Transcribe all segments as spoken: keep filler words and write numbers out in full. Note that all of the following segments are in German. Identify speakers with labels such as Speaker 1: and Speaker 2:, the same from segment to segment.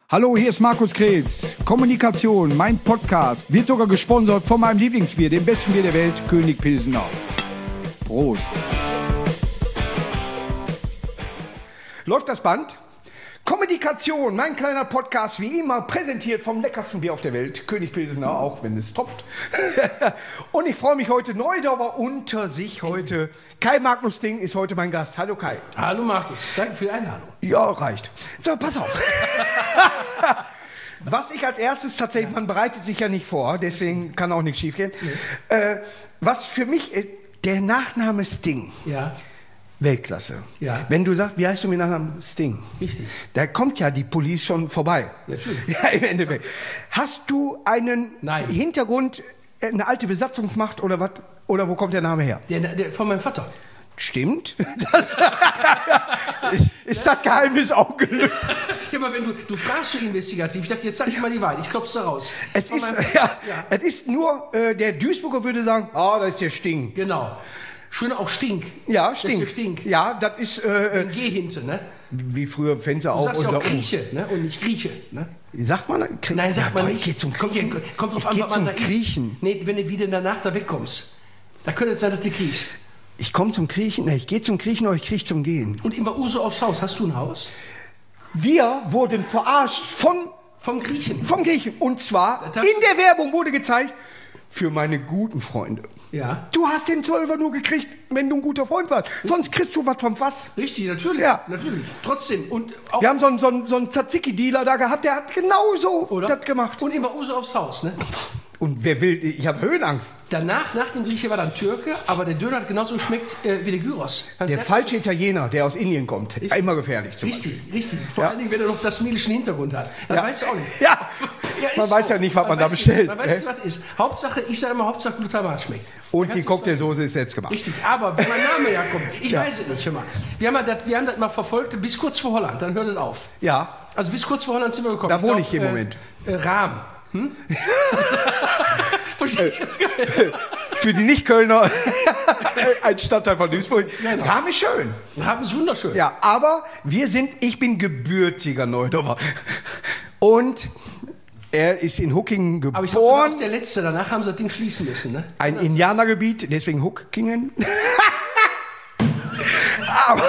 Speaker 1: Hallo, hier ist Markus Kretz. Kommunikation, mein Podcast, wird sogar gesponsert von meinem Lieblingsbier, dem besten Bier der Welt, König Pilsener. Prost. Läuft das Band? Kommunikation, mein kleiner Podcast, wie immer präsentiert vom leckersten Bier auf der Welt, König Pilsener, auch wenn es tropft. Und ich freue mich heute, Neudorfer unter sich heute. Kai Magnus Ding ist heute mein Gast. Hallo Kai.
Speaker 2: Hallo Markus, danke für die Einladung.
Speaker 1: Ja, reicht. So, pass auf. Was ich als erstes tatsächlich, man bereitet sich ja nicht vor, deswegen kann auch nichts schief gehen. Nee. Äh, was für mich, äh, der Nachname Sting.
Speaker 2: Ja.
Speaker 1: Weltklasse.
Speaker 2: Ja.
Speaker 1: Wenn du sagst, wie heißt du mit Nachnamen? Sting.
Speaker 2: Richtig.
Speaker 1: Da kommt ja die Police schon vorbei.
Speaker 2: Natürlich.
Speaker 1: Ja, im Endeffekt. Hast du einen
Speaker 2: Nein.
Speaker 1: Hintergrund, eine alte Besatzungsmacht oder was? Oder wo kommt der Name her?
Speaker 2: Der, der, von meinem Vater.
Speaker 1: Stimmt. Das ist, ist das Geheimnis auch gelöst.
Speaker 2: Ja, aber wenn du, du fragst so investigativ, ich dachte, jetzt sag ich mal die Wahrheit, ich klopf's da raus.
Speaker 1: Es ist,
Speaker 2: ja,
Speaker 1: ja, ja. es ist nur, äh, der Duisburger würde sagen, ah, oh, das ist der Sting.
Speaker 2: Genau. Schön auch Stink.
Speaker 1: Ja,
Speaker 2: das
Speaker 1: Stink.
Speaker 2: ist der Stink.
Speaker 1: Ja, das ist, äh,
Speaker 2: Geh hinten, ne?
Speaker 1: Wie früher Fenster
Speaker 2: Du
Speaker 1: auf
Speaker 2: sagst ja
Speaker 1: unter
Speaker 2: auch Grieche, ne? Und nicht Grieche, ne?
Speaker 1: Sagt man? Krie
Speaker 2: Nein, sagt
Speaker 1: ja,
Speaker 2: man
Speaker 1: boah,
Speaker 2: nicht.
Speaker 1: Ich geh zum
Speaker 2: kommt,
Speaker 1: Kriechen.
Speaker 2: ja, kommt drauf
Speaker 1: ich
Speaker 2: an,
Speaker 1: geh
Speaker 2: was man
Speaker 1: zum
Speaker 2: da
Speaker 1: Kriechen.
Speaker 2: ist. Nee, wenn du wieder danach da wegkommst. Da könnte es sein, dass du kriegst.
Speaker 1: Ich komme zum Kriechen, ne, ich gehe zum Kriechen, aber ich kriege zum Gehen.
Speaker 2: Und immer Uso aufs Haus. Hast du ein Haus?
Speaker 1: Wir wurden verarscht von,
Speaker 2: Vom Griechen.
Speaker 1: vom Griechen. Und zwar,
Speaker 2: Das-
Speaker 1: in der Werbung wurde gezeigt, für meine guten Freunde.
Speaker 2: Ja.
Speaker 1: Du hast den Zwölfer nur gekriegt, wenn du ein guter Freund warst. Sonst kriegst du was vom Fass.
Speaker 2: Richtig, natürlich.
Speaker 1: Ja.
Speaker 2: Natürlich. Trotzdem. Und auch
Speaker 1: Wir haben so einen, so einen, so einen Tzatziki-Dealer da gehabt, der hat genauso
Speaker 2: Oder?
Speaker 1: das gemacht.
Speaker 2: Und immer Uso aufs Haus, ne?
Speaker 1: Und wer will, ich habe Höhenangst.
Speaker 2: Danach, nach dem Grieche war dann Türke, aber der Döner hat genauso geschmeckt äh, wie der Gyros. Kannst
Speaker 1: Der
Speaker 2: du-
Speaker 1: falsche Italiener, der aus Indien kommt, immer gefährlich. Zum
Speaker 2: Richtig, richtig. Vor
Speaker 1: Ja.
Speaker 2: allen Dingen, wenn er noch das tamilischen Hintergrund hat. Das
Speaker 1: Ja.
Speaker 2: weißt du auch nicht.
Speaker 1: Ja,
Speaker 2: Ja,
Speaker 1: man
Speaker 2: ist
Speaker 1: weiß
Speaker 2: so.
Speaker 1: ja nicht, was man, da
Speaker 2: weiß
Speaker 1: bestellt.
Speaker 2: Nicht, man weiß nicht, was ist. Hauptsache, ich sage immer, Hauptsache Glutamat schmeckt.
Speaker 1: Und
Speaker 2: Kannst
Speaker 1: die
Speaker 2: du
Speaker 1: Cocktailsoße ist selbst gemacht.
Speaker 2: Richtig, aber wenn mein Name ja kommt, ich
Speaker 1: Ja.
Speaker 2: weiß es nicht, hör mal. Wir haben, ja das, wir haben das mal verfolgt bis kurz vor Holland, dann hört es auf.
Speaker 1: Ja,
Speaker 2: Also bis kurz vor Holland sind wir gekommen.
Speaker 1: Da wohne
Speaker 2: glaub,
Speaker 1: ich im
Speaker 2: äh,
Speaker 1: Moment.
Speaker 2: Äh, Rahm. Hm? Verstehe ich jetzt?
Speaker 1: für die Nicht-Kölner ein Stadtteil von Duisburg.
Speaker 2: Genau.
Speaker 1: Rahm ist schön.
Speaker 2: Rahm ist wunderschön.
Speaker 1: Ja, aber wir sind, ich bin gebürtiger Neudorfer. Und er ist in Huckingen
Speaker 2: Aber ich glaube, du
Speaker 1: geboren.
Speaker 2: warst der Letzte. Danach haben sie das Ding schließen müssen, ne?
Speaker 1: Ein Indianergebiet, deswegen Huckingen. Aber,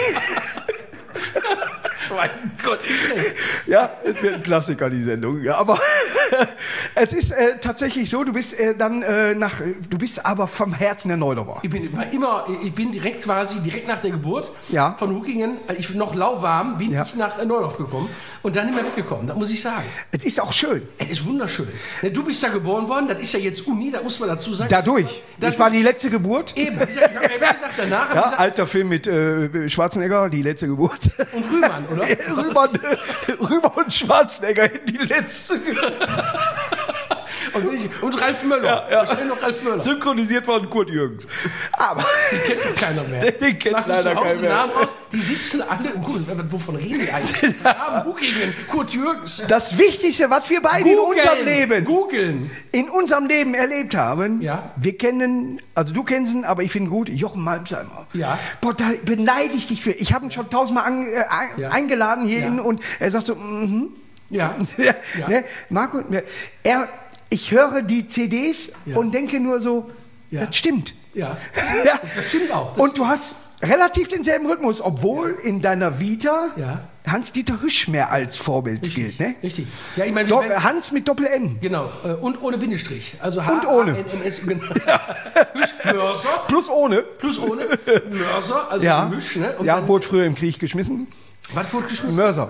Speaker 2: Mein Gott.
Speaker 1: ja, es wird ein Klassiker, die Sendung. Ja, aber es ist äh, tatsächlich so, du bist äh, dann äh, nach, du bist aber vom Herzen der Neudorfer.
Speaker 2: Ich bin immer, immer, ich bin direkt quasi, direkt nach der Geburt
Speaker 1: Ja.
Speaker 2: von Huckingen, als ich noch lauwarm, bin
Speaker 1: Ja.
Speaker 2: ich nach äh, Neudorf gekommen und dann nicht mehr weggekommen, das muss ich sagen.
Speaker 1: Es ist auch schön.
Speaker 2: Es ist wunderschön. Ne, Du bist da geboren worden, das ist ja jetzt Uni, da muss man dazu sagen.
Speaker 1: Dadurch.
Speaker 2: Dadurch-
Speaker 1: Ich war die letzte Geburt.
Speaker 2: Eben, ich habe ja immer gesagt, danach habe ich
Speaker 1: Ja,
Speaker 2: gesagt,
Speaker 1: alter Film mit äh, Schwarzenegger, die letzte Geburt.
Speaker 2: und Rühmann, oder?
Speaker 1: Rüber, Rüber und Schwarzenegger, die letzte Geburt.
Speaker 2: Und, ich, und Ralf Möller.
Speaker 1: Ja, ja.
Speaker 2: Wahrscheinlich noch Ralf Möller.
Speaker 1: Synchronisiert von Kurt Jürgens. Aber
Speaker 2: Die kennt doch keiner mehr.
Speaker 1: Den- den kennt
Speaker 2: Mach
Speaker 1: leider
Speaker 2: zu Hause
Speaker 1: keiner mehr.
Speaker 2: Namen aus, die sitzen alle, gut, wovon reden die eigentlich? Rahm, Huckingen, Kurt Jürgens.
Speaker 1: das Wichtigste, was wir beide in unserem Leben,
Speaker 2: Googeln.
Speaker 1: in unserem Leben erlebt haben,
Speaker 2: Ja.
Speaker 1: wir kennen, also du kennst ihn, aber ich finde ihn gut, Jochen Malmsheimer.
Speaker 2: Ja.
Speaker 1: Boah, da beneide ich dich für. Ich habe ihn schon tausendmal an, äh, ein-
Speaker 2: Ja.
Speaker 1: eingeladen hierhin
Speaker 2: Ja.
Speaker 1: und er sagt so, mhm.
Speaker 2: Ja.
Speaker 1: Ja,
Speaker 2: Ja.
Speaker 1: ne? Marco, ne, er, ich höre die C Ds
Speaker 2: Ja.
Speaker 1: und denke nur so,
Speaker 2: Ja.
Speaker 1: das stimmt.
Speaker 2: Ja.
Speaker 1: Ja.
Speaker 2: Das stimmt auch. Das
Speaker 1: Und du hast relativ denselben Rhythmus, obwohl in deiner Vita
Speaker 2: Ja.
Speaker 1: Hans-Dieter Hüsch mehr als Vorbild gilt. Ne?
Speaker 2: Richtig. Ja, ich meine,
Speaker 1: Do
Speaker 2: wir-
Speaker 1: Hans mit Doppel-N.
Speaker 2: genau. äh, Und ohne Bindestrich. Also H
Speaker 1: Und ohne.
Speaker 2: A N N S. Genau. Hüsch, Mörser.
Speaker 1: Plus ohne.
Speaker 2: Plus ohne. Mörser. Also
Speaker 1: Ja,
Speaker 2: Hüsch, ne? Und
Speaker 1: ja
Speaker 2: dann,
Speaker 1: wurde früher im Krieg geschmissen.
Speaker 2: was wurde geschmissen?
Speaker 1: Mörser.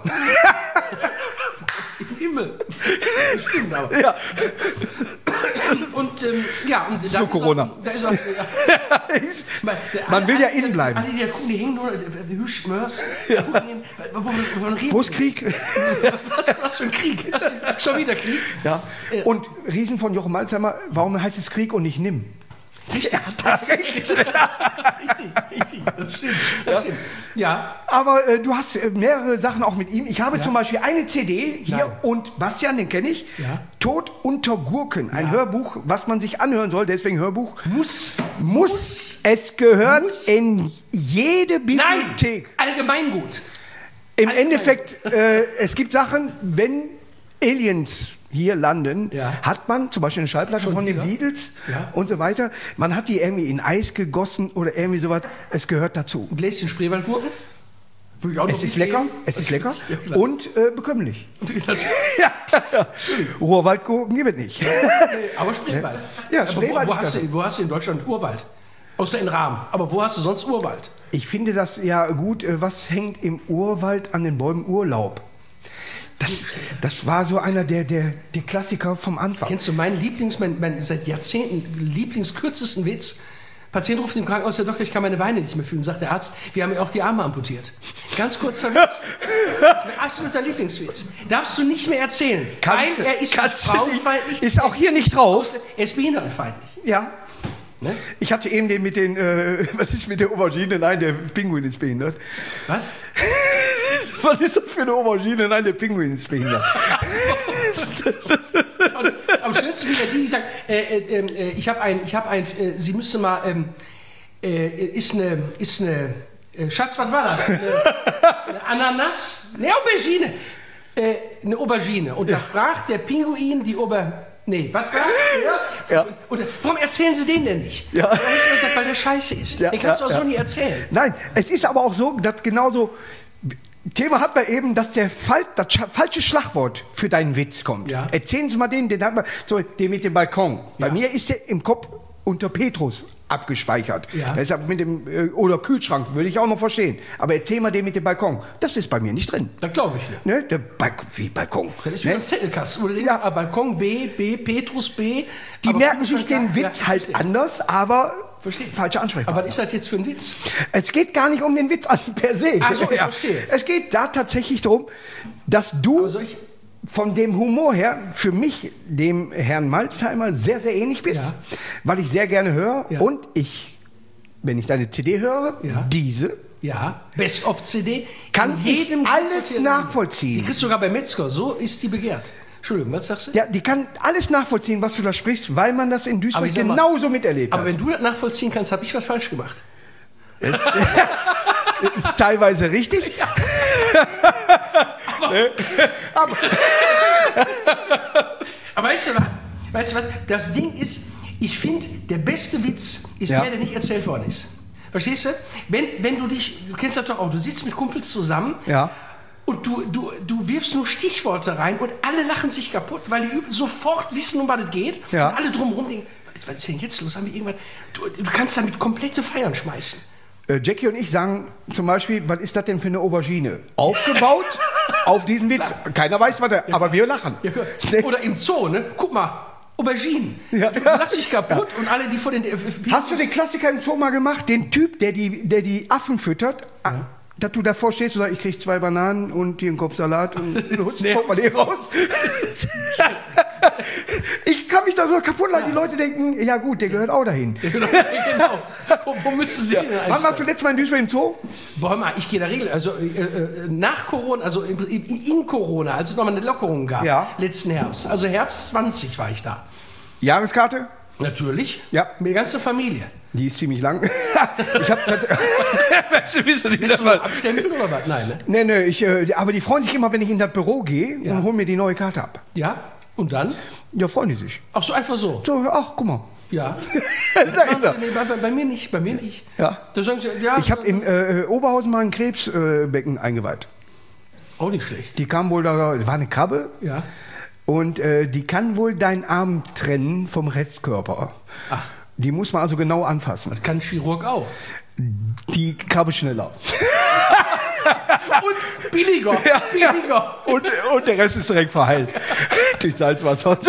Speaker 2: Im Himmel. Das stimmt aber.
Speaker 1: Ja.
Speaker 2: Und ähm, ja, und da
Speaker 1: nur Corona.
Speaker 2: Auch, da ist auch, ja,
Speaker 1: Ist-
Speaker 2: Man,
Speaker 1: Man will ja innen bleiben.
Speaker 2: Alle, die da gucken, die hängen nur, äh, Hüsch, Mörs, gucken, wovon, wovon reden
Speaker 1: Wo ist
Speaker 2: wir?
Speaker 1: Krieg?
Speaker 2: Was, was für ein Krieg? Was, schon wieder Krieg?
Speaker 1: Ja. Und Riesen von Jochen Malzheimer, warum heißt es Krieg und nicht Nimm?
Speaker 2: Richtig, richtig, richtig, das stimmt, das stimmt. Ja,
Speaker 1: Aber äh, du hast äh, mehrere Sachen auch mit ihm. Ich habe zum Beispiel eine C D hier
Speaker 2: Nein.
Speaker 1: und Bastian, den kenne ich.
Speaker 2: Ja.
Speaker 1: Tod unter Gurken, ein
Speaker 2: Ja.
Speaker 1: Hörbuch, was man sich anhören soll, deswegen Hörbuch.
Speaker 2: muss,
Speaker 1: Muss. Es gehört
Speaker 2: Muss.
Speaker 1: in jede
Speaker 2: nein,
Speaker 1: Bibliothek.
Speaker 2: Allgemeingut.
Speaker 1: Im Endeffekt, äh, es gibt Sachen, wenn Aliens hier landen,
Speaker 2: Ja.
Speaker 1: hat man zum Beispiel eine Schallplatte
Speaker 2: Schon
Speaker 1: von
Speaker 2: wieder?
Speaker 1: den Beatles
Speaker 2: Ja.
Speaker 1: und so weiter. Man hat die irgendwie in Eis gegossen oder irgendwie sowas. Es gehört dazu.
Speaker 2: Ein Gläschen Spreewaldgurken? Würde ich auch noch
Speaker 1: Es ist
Speaker 2: mitnehmen.
Speaker 1: lecker, es ist lecker
Speaker 2: Ja, klar.
Speaker 1: und äh, bekömmlich.
Speaker 2: ja.
Speaker 1: Urwaldgurken gibt es nicht.
Speaker 2: Aber Spreewald.
Speaker 1: Ja,
Speaker 2: Aber
Speaker 1: Spreewald
Speaker 2: wo, wo,
Speaker 1: ist
Speaker 2: hast
Speaker 1: das.
Speaker 2: du, wo hast du in Deutschland Urwald? Außer in Rahmen. Aber wo hast du sonst Urwald?
Speaker 1: Ich finde das ja gut. äh, Was hängt im Urwald an den Bäumen? Urlaub. Das, das war so einer der, der, der Klassiker vom Anfang.
Speaker 2: Kennst du meinen Lieblings, mein, mein seit Jahrzehnten Lieblingskürzesten Witz? Patient ruft im Krankenhaus, der Doktor, ich kann meine Beine nicht mehr fühlen. Sagt der Arzt, wir haben ja auch die Arme amputiert. Ganz kurzer Witz. Das ist mein absoluter Lieblingswitz. Darfst du nicht mehr erzählen.
Speaker 1: Kannst
Speaker 2: weil
Speaker 1: du-
Speaker 2: er ist
Speaker 1: kannst du
Speaker 2: frauenfeindlich.
Speaker 1: nicht. Ist auch hier nicht drauf.
Speaker 2: Er ist behindertenfeindlich.
Speaker 1: Ja.
Speaker 2: Ne?
Speaker 1: Ich hatte eben den mit den, äh, was ist mit der Aubergine? Nein, der Pinguin ist behindert.
Speaker 2: Was?
Speaker 1: Was ist das für eine Aubergine? Nein, der Pinguin ist behindert.
Speaker 2: Und am schönsten wieder die, die sagen, äh, äh, äh, ich habe ein, ich habe ein, äh, Sie müssen mal, ähm, äh, ist eine, ist eine, äh, Schatz, was war das? Eine, eine Ananas? Ne, Aubergine. Äh, eine Aubergine. Und da fragt der Pinguin die Ober... Nee, was war? Ja.
Speaker 1: Ja.
Speaker 2: Oder, warum erzählen Sie den denn nicht?
Speaker 1: Ja.
Speaker 2: Dann ist er gesagt, weil der scheiße ist.
Speaker 1: Ja,
Speaker 2: Den kannst
Speaker 1: ja,
Speaker 2: du auch so
Speaker 1: ja.
Speaker 2: nie erzählen.
Speaker 1: Nein, es ist aber auch so, dass genauso. Thema hat man eben, dass der Fal das scha- falsche Schlagwort für deinen Witz kommt.
Speaker 2: Ja.
Speaker 1: Erzählen Sie mal den, den hat man, so, den mit dem Balkon. Bei
Speaker 2: Ja.
Speaker 1: mir ist der im Kopf unter Petrus abgespeichert.
Speaker 2: Ja.
Speaker 1: Deshalb mit dem, äh, oder Kühlschrank, würde ich auch noch verstehen. Aber erzähl mal den mit dem Balkon. Das ist bei mir nicht drin.
Speaker 2: Das glaube ich dir.
Speaker 1: Ne? Der Balkon, wie Balkon.
Speaker 2: Das ist wie
Speaker 1: Ne?
Speaker 2: ein Zettelkasten. Wo du denkst,
Speaker 1: Ja.
Speaker 2: ah, Balkon B, B, Petrus B.
Speaker 1: Die
Speaker 2: aber
Speaker 1: merken sich
Speaker 2: Kühlschrank
Speaker 1: den
Speaker 2: A.
Speaker 1: Witz
Speaker 2: Ja,
Speaker 1: halt
Speaker 2: verstehe.
Speaker 1: anders, aber
Speaker 2: Verstehe.
Speaker 1: falsche
Speaker 2: Aber
Speaker 1: Ansprechpartner.
Speaker 2: was ist das jetzt für ein Witz?
Speaker 1: Es geht gar nicht um den Witz an per se.
Speaker 2: Ach so, ich verstehe.
Speaker 1: Es geht da tatsächlich darum, dass du
Speaker 2: Aber soll ich-
Speaker 1: von dem Humor her für mich, dem Herrn Maltheimer, sehr, sehr ähnlich bist,
Speaker 2: Ja.
Speaker 1: weil ich sehr gerne höre
Speaker 2: Ja.
Speaker 1: und ich, wenn ich deine C D höre,
Speaker 2: Ja.
Speaker 1: diese,
Speaker 2: Ja, Best-of-C D.
Speaker 1: Kann
Speaker 2: In
Speaker 1: ich
Speaker 2: jedem
Speaker 1: alles
Speaker 2: sortierten-
Speaker 1: nachvollziehen.
Speaker 2: Die kriegst du sogar bei Metzger. So ist die begehrt. Entschuldigung, was sagst du?
Speaker 1: ja, die kann alles nachvollziehen, was du da sprichst, weil man das in
Speaker 2: Aber
Speaker 1: Duisburg
Speaker 2: ich sag mal-
Speaker 1: genauso miterlebt
Speaker 2: Aber
Speaker 1: hat.
Speaker 2: wenn du das nachvollziehen kannst, habe ich was falsch gemacht.
Speaker 1: Ist teilweise richtig. Ne? Aber
Speaker 2: Aber weißt du was? Weißt du was? Das Ding ist, ich finde, der beste Witz ist
Speaker 1: Ja.
Speaker 2: der, der nicht erzählt worden ist. Verstehst du? Wenn, wenn du dich, du kennst das doch auch, du sitzt mit Kumpels zusammen
Speaker 1: ja.
Speaker 2: und du, du, du wirfst nur Stichworte rein und alle lachen sich kaputt, weil die üb- sofort wissen, um was es geht.
Speaker 1: Ja.
Speaker 2: Und alle drumherum denken, was, was ist denn jetzt los? Haben wir irgendwas? Du, du kannst damit komplette Feiern schmeißen.
Speaker 1: Äh, Jackie und ich sagen zum Beispiel, was ist das denn für eine Aubergine? Aufgebaut auf diesen Witz. Keiner weiß, was der, aber wir lachen.
Speaker 2: Ja, gut. Oder im Zoo, ne? Guck mal, Auberginen.
Speaker 1: Ja.
Speaker 2: Du lass dich kaputt und alle, die vor den...
Speaker 1: Hast du den Klassiker im Zoo mal gemacht? Den Typ, der die, der die Affen füttert, ja. Dass du davor stehst und sagst, ich krieg zwei Bananen und hier einen Kopf Salat und du holst das Portemonnaie raus. Ich kann mich da so kaputt lachen. Die Leute denken, ja gut, der gehört auch dahin.
Speaker 2: Genau, genau. Wo, wo müssten sie denn
Speaker 1: Wann
Speaker 2: einsteigen?
Speaker 1: warst du letztes Mal in Duisburg im Zoo?
Speaker 2: Boah, mal, ich gehe da regelmäßig, also äh, äh, nach Corona, also in, in, in Corona, als es nochmal eine Lockerung gab,
Speaker 1: Ja.
Speaker 2: letzten Herbst, also Herbst zwanzig war ich da.
Speaker 1: Jahreskarte?
Speaker 2: Natürlich.
Speaker 1: Ja.
Speaker 2: Mit der ganzen Familie.
Speaker 1: Die ist ziemlich lang. Ich hab Weißt du, bist du nicht
Speaker 2: Bist du
Speaker 1: mal-
Speaker 2: abstempeln oder was? Nein, ne?
Speaker 1: Nee, nee, ich, äh, aber die freuen sich immer, wenn ich in das Büro gehe
Speaker 2: Ja.
Speaker 1: und holen mir die neue Karte ab.
Speaker 2: Ja, und dann?
Speaker 1: Ja, freuen die sich.
Speaker 2: Ach so, einfach so.
Speaker 1: So, ach, guck mal.
Speaker 2: Ja.
Speaker 1: Da ist er.
Speaker 2: Nee, bei, bei, bei mir nicht, bei mir nicht.
Speaker 1: Ja.
Speaker 2: Da sagen sie, ja,
Speaker 1: Ich habe in äh, Oberhausen mal ein Krebsbecken äh, eingeweiht.
Speaker 2: auch nicht schlecht.
Speaker 1: Die kam wohl da, war eine Krabbe
Speaker 2: Ja.
Speaker 1: und äh, die kann wohl deinen Arm trennen vom Restkörper.
Speaker 2: Ach.
Speaker 1: Die muss man also genau anfassen.
Speaker 2: Das kann ein Chirurg auch.
Speaker 1: Die Krabbe schneller.
Speaker 2: Und billiger, billiger.
Speaker 1: Und, und der Rest ist direkt verheilt. Durch Salzwasser und so.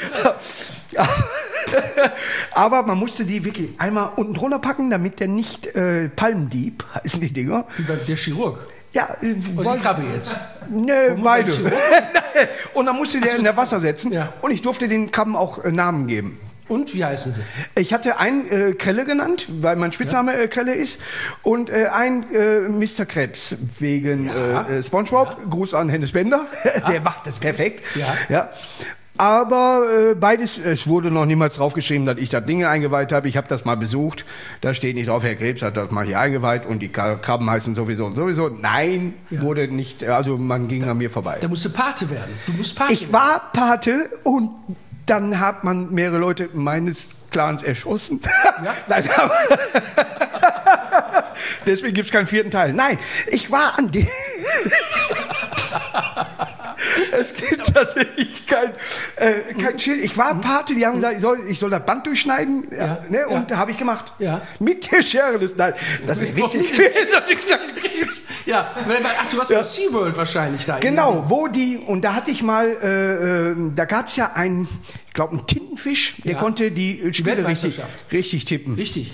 Speaker 1: Aber man musste die wirklich einmal unten drunter packen, damit der nicht äh, Palmdieb, heißen die Dinger.
Speaker 2: Wie bei der Chirurg.
Speaker 1: Ja, äh,
Speaker 2: Und
Speaker 1: war-
Speaker 2: die Krabbe jetzt.
Speaker 1: ne, beide.
Speaker 2: Chirurg?
Speaker 1: Und dann musste der in der Wasser setzen.
Speaker 2: Ja.
Speaker 1: Und ich durfte den Krabben auch äh, Namen geben.
Speaker 2: Und wie heißen sie?
Speaker 1: Ich hatte einen äh, Krelle genannt, weil mein Spitzname äh, Krelle ist, und äh, ein äh, Mister Krebs wegen
Speaker 2: Ja.
Speaker 1: äh, SpongeBob. Gruß an Hennes Bender, der macht das perfekt.
Speaker 2: Ja.
Speaker 1: Ja. Aber äh, beides, es wurde noch niemals draufgeschrieben, dass ich das Ding eingeweiht habe. Ich habe das mal besucht. Da steht nicht drauf, Herr Krebs hat das mal hier eingeweiht und die Krabben heißen sowieso und sowieso. Nein, ja. wurde nicht, also man ging da, an mir vorbei.
Speaker 2: Da musst du Pate werden. Du musst Pate
Speaker 1: ich
Speaker 2: werden.
Speaker 1: war Pate und dann hat man mehrere Leute meines Clans erschossen. Ja? Nein, aber deswegen gibt es keinen vierten Teil. Nein, ich war an dem... Es gibt tatsächlich kein, äh, kein Schild. Ich war Pate, die haben gesagt, ich soll, ich soll das Band durchschneiden. Ja, ja, ne? Und ja. habe ich gemacht.
Speaker 2: Ja.
Speaker 1: Mit der Schere. Das, nein, das ist witzig.
Speaker 2: Ja, ach, du warst ja. bei SeaWorld wahrscheinlich da.
Speaker 1: Genau, wo die, und da hatte ich mal, äh, äh, da gab es ja einen, ich glaube, einen Tintenfisch, der ja. konnte die Spiele richtig, richtig tippen.
Speaker 2: Richtig.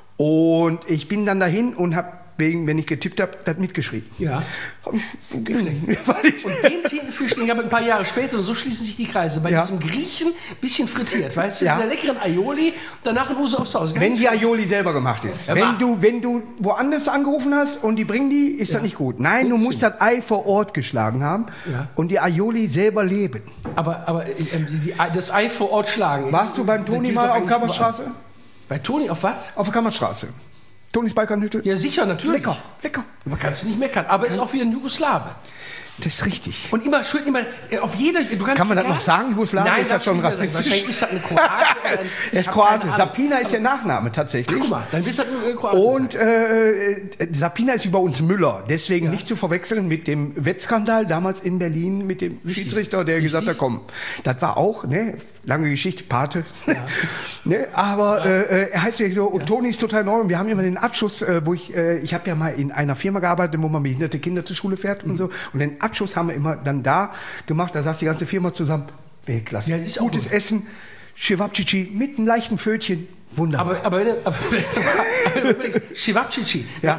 Speaker 1: Und ich bin dann dahin und habe, wenn ich getippt habe, das mitgeschrieben.
Speaker 2: Ja.
Speaker 1: Hab ich, okay.
Speaker 2: Und den Tintenfisch, den gab es ein paar Jahre später, und so schließen sich die Kreise. Bei ja. diesem Griechen, bisschen frittiert, weißt du, ja. mit der leckeren Aioli, danach ein Uso aufs Haus. Gar
Speaker 1: wenn die Aioli selber gemacht ist. Ja, wenn, du, wenn du woanders angerufen hast und die bringen die, ist ja. das nicht gut. Nein, du musst das Ei vor Ort geschlagen haben ja. und die Aioli selber leben.
Speaker 2: Aber, aber äh, die, die, das Ei vor Ort schlagen.
Speaker 1: Warst du beim Toni mal auf der Kammerstraße?
Speaker 2: Bei Toni auf was?
Speaker 1: Auf der Kammerstraße. Tonis Balkanhütte?
Speaker 2: Ja, sicher, natürlich.
Speaker 1: Lecker, lecker.
Speaker 2: Man kann es nicht meckern, aber ist auch wieder ein Jugoslawe.
Speaker 1: Das ist richtig.
Speaker 2: Und immer schön, immer auf jeder. Du kannst
Speaker 1: kann man das noch sagen, Jugoslawe?
Speaker 2: Nein,
Speaker 1: ist das schon rassistisch?
Speaker 2: Wahrscheinlich ist das eine Kroate.
Speaker 1: Er ist Kroate. Sapina ist der Nachname tatsächlich.
Speaker 2: Guck mal, dann wird das ein Kroate.
Speaker 1: Und äh, Sapina ist wie bei uns Müller. Deswegen ja. nicht zu verwechseln mit dem Wettskandal damals in Berlin mit dem Richtig. Schiedsrichter, der Richtig. gesagt hat, komm, das war auch, ne, lange Geschichte, Pate. Ja. ne, aber ja. äh, er heißt ja so, und ja. Toni ist total neu. Und wir haben immer den Abschluss, äh, wo ich, äh, ich habe ja mal in einer Firma gearbeitet, wo man behinderte Kinder zur Schule fährt mhm. und so. Und den Abschluss haben wir immer dann da gemacht, da saß die ganze Firma zusammen. Weltklasse. Ja, ist gutes gut. Essen, Cevapcici mit einem leichten Pfötchen. Wunderbar.
Speaker 2: Aber, aber, aber, aber Cevapcici, ja.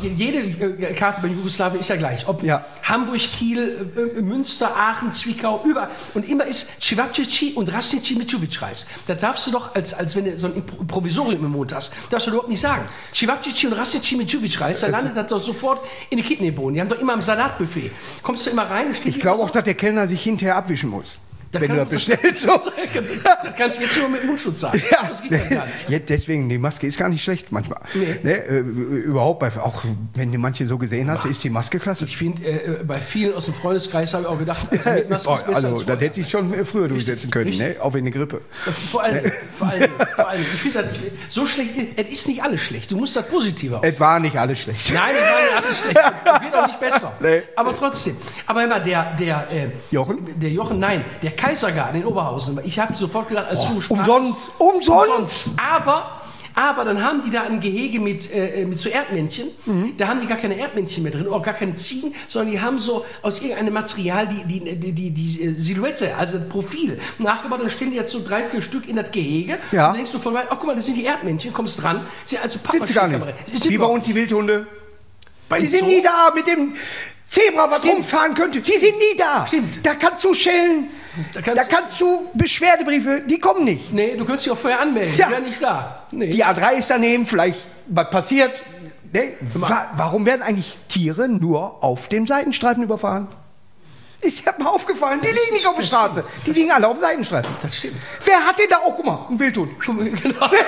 Speaker 2: jede Karte bei Jugoslawien ist ja gleich. Ob ja. Hamburg, Kiel, Münster, Aachen, Zwickau, überall. Und immer ist Cevapcici und Rasnici mit Čubić-Reis. Da darfst du doch, als, als wenn du so ein Provisorium im Mund hast, darfst du überhaupt nicht sagen. Cevapcici und Rasnici mit Čubić-Reis, da landet das doch sofort in die Kidneybohnen. Die haben doch immer am Salatbuffet. Kommst du immer rein?
Speaker 1: Ich glaube auch, dass der Kellner sich hinterher abwischen muss.
Speaker 2: Das
Speaker 1: wenn du das bestellst. So.
Speaker 2: Das kannst du jetzt nur mit Mundschutz sagen.
Speaker 1: Ja. Das geht ja gar nicht. Ja, deswegen, die Maske ist gar nicht schlecht manchmal. Nee. Ne, äh, überhaupt, bei, auch wenn du manche so gesehen hast, ist die Maske klasse.
Speaker 2: Ich finde, äh, bei vielen aus dem Freundeskreis habe ich auch gedacht, also mit Maske ist besser
Speaker 1: also,
Speaker 2: als
Speaker 1: das hätte sich schon früher durchsetzen können, ne? Auch wegen der Grippe.
Speaker 2: Vor allem, ne? vor allem, vor allem. Ich finde, so schlecht, es ist nicht alles schlecht. Du musst das Positiver aus.
Speaker 1: Es war nicht alles schlecht.
Speaker 2: Nein, es war nicht alles schlecht. Es wird auch nicht besser. Nee. Aber trotzdem. Aber immer der, der, äh,
Speaker 1: Jochen?
Speaker 2: Der Jochen, nein, der Kaisergarten in Oberhausen. Ich habe sofort gedacht, als
Speaker 1: oh,
Speaker 2: du sprachst,
Speaker 1: umsonst, umsonst, umsonst.
Speaker 2: Aber, aber dann haben die da ein Gehege mit, äh, mit so Erdmännchen. Mhm. Da haben die gar keine Erdmännchen mehr drin, auch gar keine Ziegen, sondern die haben so aus irgendeinem Material die, die, die, die, die Silhouette, also das Profil nachgebaut. Dann stellen die jetzt so drei, vier Stück in das Gehege. Ja. Und dann denkst du von weit, oh guck mal, das sind die Erdmännchen, kommst dran. Sind also
Speaker 1: sind sie gar nicht. Wie bei uns die Wildhunde. Bei die sind Zoo? Nie da mit dem Zebra, was Stimmt. rumfahren könnte. Die sind nie da.
Speaker 2: Stimmt.
Speaker 1: Da kannst du schellen. Da kannst, da kannst du Beschwerdebriefe, die kommen nicht.
Speaker 2: Nee, du könntest dich auch vorher anmelden, ja. Die wären nicht da. Nee.
Speaker 1: Die A drei ist daneben, vielleicht was passiert. Nee. Wa warum werden eigentlich Tiere nur auf dem Seitenstreifen überfahren? Ist ja mal aufgefallen, die liegen nicht auf der Straße, die liegen alle auf dem Seitenstreifen.
Speaker 2: Das stimmt.
Speaker 1: Wer hat denn da auch, guck mal, ein Wildhund?
Speaker 2: Genau. Guck mal,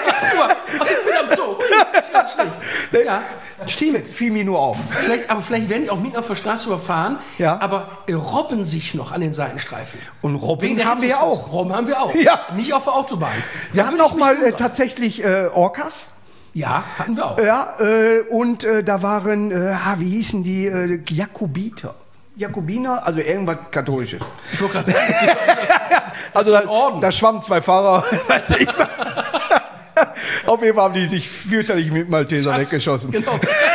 Speaker 2: am Zoo. Ganz schlecht. Ja, stimmt.
Speaker 1: Fiel mir nur auf.
Speaker 2: Vielleicht, aber vielleicht werden die auch mitten auf der Straße überfahren, ja. aber äh, robben sich noch an den Seitenstreifen.
Speaker 1: Und Robben haben wir ja auch.
Speaker 2: Robben haben wir auch.
Speaker 1: Ja.
Speaker 2: Nicht auf der Autobahn.
Speaker 1: Wir hatten auch mal äh, tatsächlich äh, Orcas.
Speaker 2: Ja, hatten wir auch.
Speaker 1: Ja, äh, und äh, da waren, äh, wie hießen die, äh, Jakobiter. Jakobiner, also irgendwas Katholisches.
Speaker 2: Ich wollte gerade sagen,
Speaker 1: also da, da schwammen zwei Fahrer. Weiß ich. Auf jeden Fall haben die sich fürchterlich mit Malteser Schatz, weggeschossen. Genau.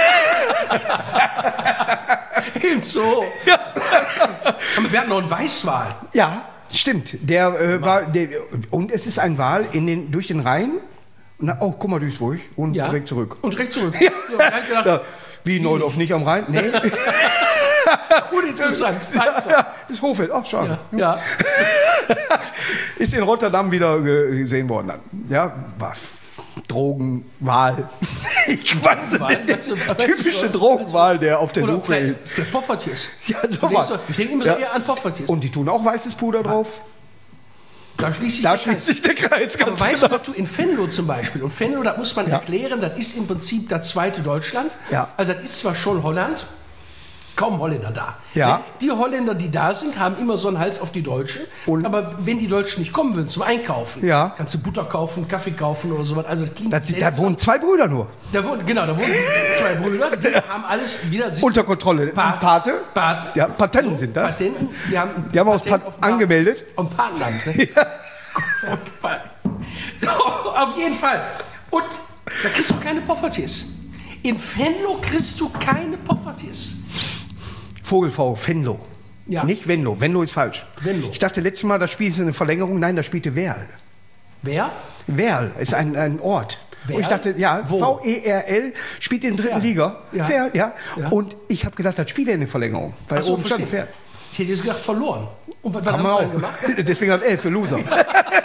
Speaker 2: so. Ja. Aber wir hatten noch einen Weißwal.
Speaker 1: Ja, stimmt. Der äh, war, der, und es ist ein Wal in den, durch den Rhein. Na, oh, guck mal, Duisburg. Und ja. direkt zurück.
Speaker 2: Und direkt zurück.
Speaker 1: Ja. Ja, gedacht, ja. Wie Neudorf nicht am Rhein? Nee.
Speaker 2: Uninteressant.
Speaker 1: Ja, das Hofeld, ach schade.
Speaker 2: Ja. Ja.
Speaker 1: Ist in Rotterdam wieder gesehen worden dann. Ja, war Drogen, Wal. Ich weiß nicht, der, der typische Drogenwal, der auf der Suche ist.
Speaker 2: Für Poffertjes.
Speaker 1: Ja, so was.
Speaker 2: Ich denke immer so ja. eher an Poffertjes.
Speaker 1: Und die tun auch weißes Puder drauf.
Speaker 2: Da schließt sich
Speaker 1: Da
Speaker 2: der
Speaker 1: schließt
Speaker 2: Kreis.
Speaker 1: sich der Kreis
Speaker 2: Aber
Speaker 1: ganz
Speaker 2: weißt
Speaker 1: genau.
Speaker 2: du, dass du in Venlo zum Beispiel, und Venlo, das muss man
Speaker 1: Ja.
Speaker 2: erklären, das ist im Prinzip das zweite Deutschland.
Speaker 1: Ja.
Speaker 2: Also das ist zwar schon Holland, kaum Holländer da.
Speaker 1: Ja.
Speaker 2: Ne? Die Holländer, die da sind, haben immer so einen Hals auf die Deutschen.
Speaker 1: Und-
Speaker 2: aber wenn die Deutschen nicht kommen würden zum Einkaufen,
Speaker 1: Ja.
Speaker 2: kannst du Butter kaufen, Kaffee kaufen oder sowas. Also das klingt
Speaker 1: Das, da
Speaker 2: seltsam.
Speaker 1: wohnen zwei Brüder nur.
Speaker 2: Da wohnen, genau, da wohnen zwei Brüder, die haben alles wieder... siehst du,
Speaker 1: Unter Kontrolle.
Speaker 2: Pat-
Speaker 1: Pate.
Speaker 2: Pat-
Speaker 1: Ja, Patenten sind das.
Speaker 2: Patenten, die haben, ein
Speaker 1: Die haben auch
Speaker 2: Patent
Speaker 1: Pat-
Speaker 2: auf Pat-
Speaker 1: angemeldet.
Speaker 2: Auf dem Patenland. Ne? Furchtbar. So, auf jeden Fall. Und da kriegst du keine Poffertjes. In Venlo kriegst du keine Poffertjes.
Speaker 1: Vogelv, Venlo.
Speaker 2: Ja.
Speaker 1: Nicht Venlo. Venlo ist falsch.
Speaker 2: Venlo.
Speaker 1: Ich dachte letztes Mal, das Spiel ist eine Verlängerung. Nein, das spielte Werl.
Speaker 2: Wer?
Speaker 1: Werl ist ein, ein Ort.
Speaker 2: Werl?
Speaker 1: Und ich dachte, ja,
Speaker 2: Wo?
Speaker 1: V E R L spielt in der dritten
Speaker 2: Werl.
Speaker 1: Liga.
Speaker 2: Ja.
Speaker 1: Werl, ja.
Speaker 2: Ja.
Speaker 1: Und ich habe gedacht, das Spiel wäre eine Verlängerung. Weil
Speaker 2: Ach so,
Speaker 1: oben stand
Speaker 2: verstehe.
Speaker 1: Pferd.
Speaker 2: Ich hätte jetzt gedacht, verloren. Und was, was
Speaker 1: Kann
Speaker 2: haben
Speaker 1: man
Speaker 2: sie dann gemacht?
Speaker 1: auch. Deswegen hat L für Loser.
Speaker 2: Und